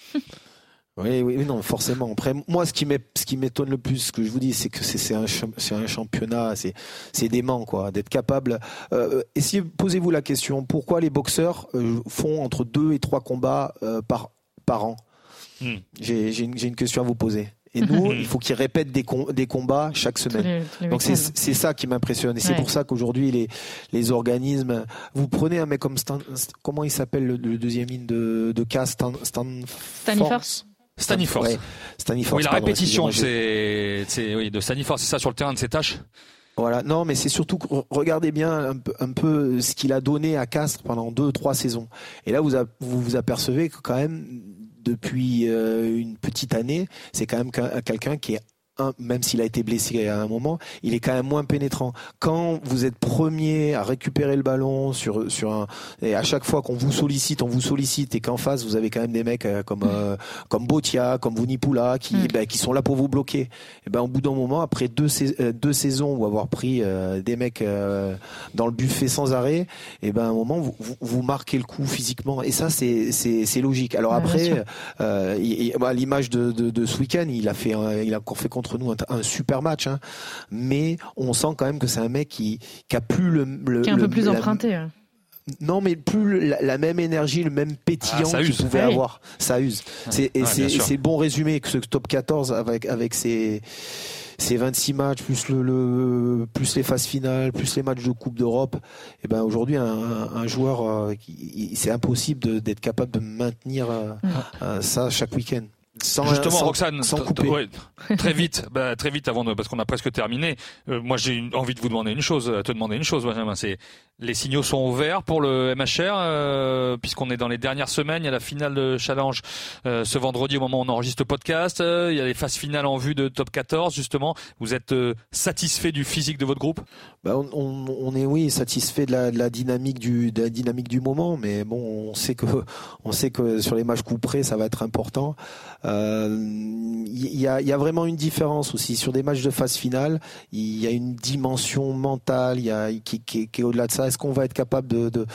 Speaker 6: Oui, oui, non, forcément. Après, moi, ce qui ce qui m'étonne le plus, ce que je vous dis, c'est que c'est, c'est un, c'est un championnat, c'est, c'est dément, quoi, d'être capable. Euh, essayez, posez-vous la question, pourquoi les boxeurs euh, font entre deux et trois combats euh, par par an? Hmm. J'ai, j'ai, une, j'ai une question à vous poser. Et nous, il faut qu'ils répètent des, com- des combats chaque semaine. Tous les, tous les Donc c'est, c'est ça qui m'impressionne. Et c'est ouais. pour ça qu'aujourd'hui, les, les organismes... Vous prenez un mec comme Stan... Comment il s'appelle le, le deuxième ligne de, de K Stan, Stan
Speaker 3: Staniforth.
Speaker 4: Staniforth.
Speaker 6: Ouais. Staniforth.
Speaker 4: Oui, la
Speaker 6: pardon,
Speaker 4: répétition c'est, c'est, oui, de Staniforth, c'est ça sur le terrain de ses tâches.
Speaker 6: Voilà, non, mais c'est surtout que regardez bien un peu, un peu ce qu'il a donné à Castres pendant deux, trois saisons. Et là, vous a, vous, vous apercevez que quand même, depuis euh, une petite année, c'est quand même quelqu'un qui est Un, même s'il a été blessé à un moment, il est quand même moins pénétrant. Quand vous êtes premier à récupérer le ballon sur sur un et à chaque fois qu'on vous sollicite, on vous sollicite et qu'en face vous avez quand même des mecs euh, comme euh, comme Botia, comme Vunipola qui mm. ben, qui sont là pour vous bloquer. Et ben au bout d'un moment, après deux euh, deux saisons où avoir pris euh, des mecs euh, dans le buffet sans arrêt, et ben à un moment vous, vous vous marquez le coup physiquement et ça c'est c'est c'est logique. Alors ouais, après euh, il, il, à l'image de, de de ce week-end, il a fait un, il a encore fait contre nous un, un super match, hein. Mais on sent quand même que c'est un mec qui, qui a plus le, le
Speaker 3: qui est un
Speaker 6: le,
Speaker 3: peu plus
Speaker 6: la,
Speaker 3: emprunté. Hein.
Speaker 6: Non, mais plus la, la même énergie, le même pétillant ah, qu'il pouvait oui. avoir. Ça use. C'est, et ouais, c'est, c'est bon résumé que ce top quatorze avec avec ses ces vingt-six matchs plus le, le plus les phases finales plus les matchs de Coupe d'Europe et ben aujourd'hui un, un, un joueur euh, qui, c'est impossible de, d'être capable de maintenir euh, mmh. euh, ça chaque week-end. Sans,
Speaker 4: Justement,
Speaker 6: sans,
Speaker 4: Roxane,
Speaker 6: sans couper.
Speaker 4: Ouais, très vite, bah, très vite avant de, parce qu'on a presque terminé. Euh, moi, j'ai une, envie de vous demander une chose, te demander une chose, Benjamin. C'est les signaux sont ouverts pour le M H R, euh, puisqu'on est dans les dernières semaines. Il y a la finale de Challenge euh, ce vendredi au moment où on enregistre le podcast. Euh, il y a les phases finales en vue de Top quatorze. Justement, vous êtes euh, satisfait du physique de votre groupe?
Speaker 6: Bah, on, on, on est oui satisfait de la, de la dynamique du, de la dynamique du moment, mais bon, on sait que, on sait que sur les matchs coups près, ça va être important. Il euh, y, a, y a vraiment une différence aussi sur des matchs de phase finale. Il y a une dimension mentale, il y a qui, qui, qui est au-delà de ça. Est-ce qu'on va être capable de, de,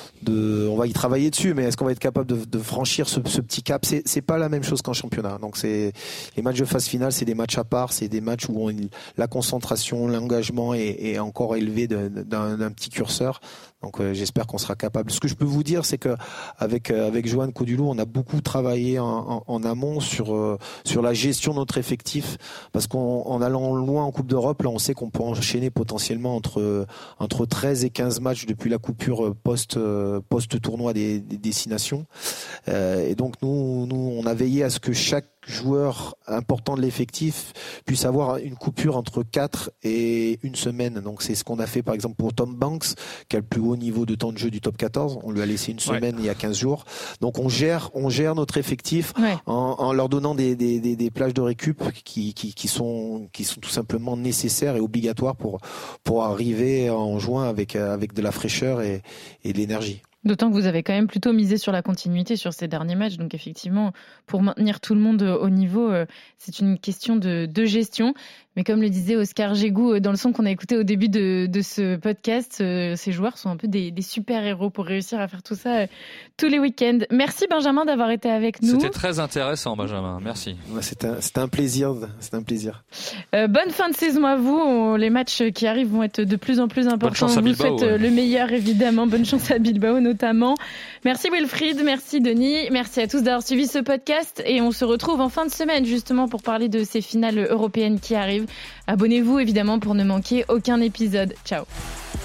Speaker 6: de, on va y travailler dessus, mais est-ce qu'on va être capable de, de franchir ce, ce petit cap? C'est, c'est pas la même chose qu'en championnat. Donc c'est les matchs de phase finale, c'est des matchs à part, c'est des matchs où on, la concentration, l'engagement est, est encore élevé de, d'un, d'un petit curseur. Donc euh, j'espère qu'on sera capable. Ce que je peux vous dire, c'est que avec euh, avec Johan Codulot, on a beaucoup travaillé en, en, en amont sur euh, sur la gestion de notre effectif, parce qu'en allant loin en Coupe d'Europe, là, on sait qu'on peut enchaîner potentiellement entre entre treize et quinze matchs depuis la coupure post euh, post tournoi des, des destinations. Euh, et donc nous nous on a veillé à ce que chaque joueur important de l'effectif puisse avoir une coupure entre quatre et une semaine. Donc c'est ce qu'on a fait par exemple pour Tom Banks, qui a le plus haut niveau de temps de jeu du top quatorze. On lui a laissé une semaine ouais. il y a quinze jours. Donc on gère, on gère notre effectif ouais. en, en leur donnant des, des, des, des plages de récup qui, qui, qui sont, qui sont tout simplement nécessaires et obligatoires pour, pour arriver en juin avec, avec de la fraîcheur et, et de l'énergie.
Speaker 3: D'autant que vous avez quand même plutôt misé sur la continuité sur ces derniers matchs. Donc effectivement, pour maintenir tout le monde au niveau, c'est une question de, de gestion. Mais comme le disait Oscar Gégou dans le son qu'on a écouté au début de, de ce podcast, ces joueurs sont un peu des, des super-héros pour réussir à faire tout ça tous les week-ends. Merci Benjamin d'avoir été avec nous.
Speaker 4: C'était très intéressant Benjamin, merci.
Speaker 6: Ouais, c'était, un, c'était un plaisir. C'était un plaisir.
Speaker 3: Euh, bonne fin de saison à vous. On, les matchs qui arrivent vont être de plus en plus importants.
Speaker 4: Bonne chance à Bilbao,
Speaker 3: vous souhaite
Speaker 4: ouais.
Speaker 3: le meilleur évidemment. Bonne chance à Bilbao notamment. Merci Wilfried, merci Denis, merci à tous d'avoir suivi ce podcast et on se retrouve en fin de semaine justement pour parler de ces finales européennes qui arrivent. Abonnez-vous évidemment pour ne manquer aucun épisode. Ciao.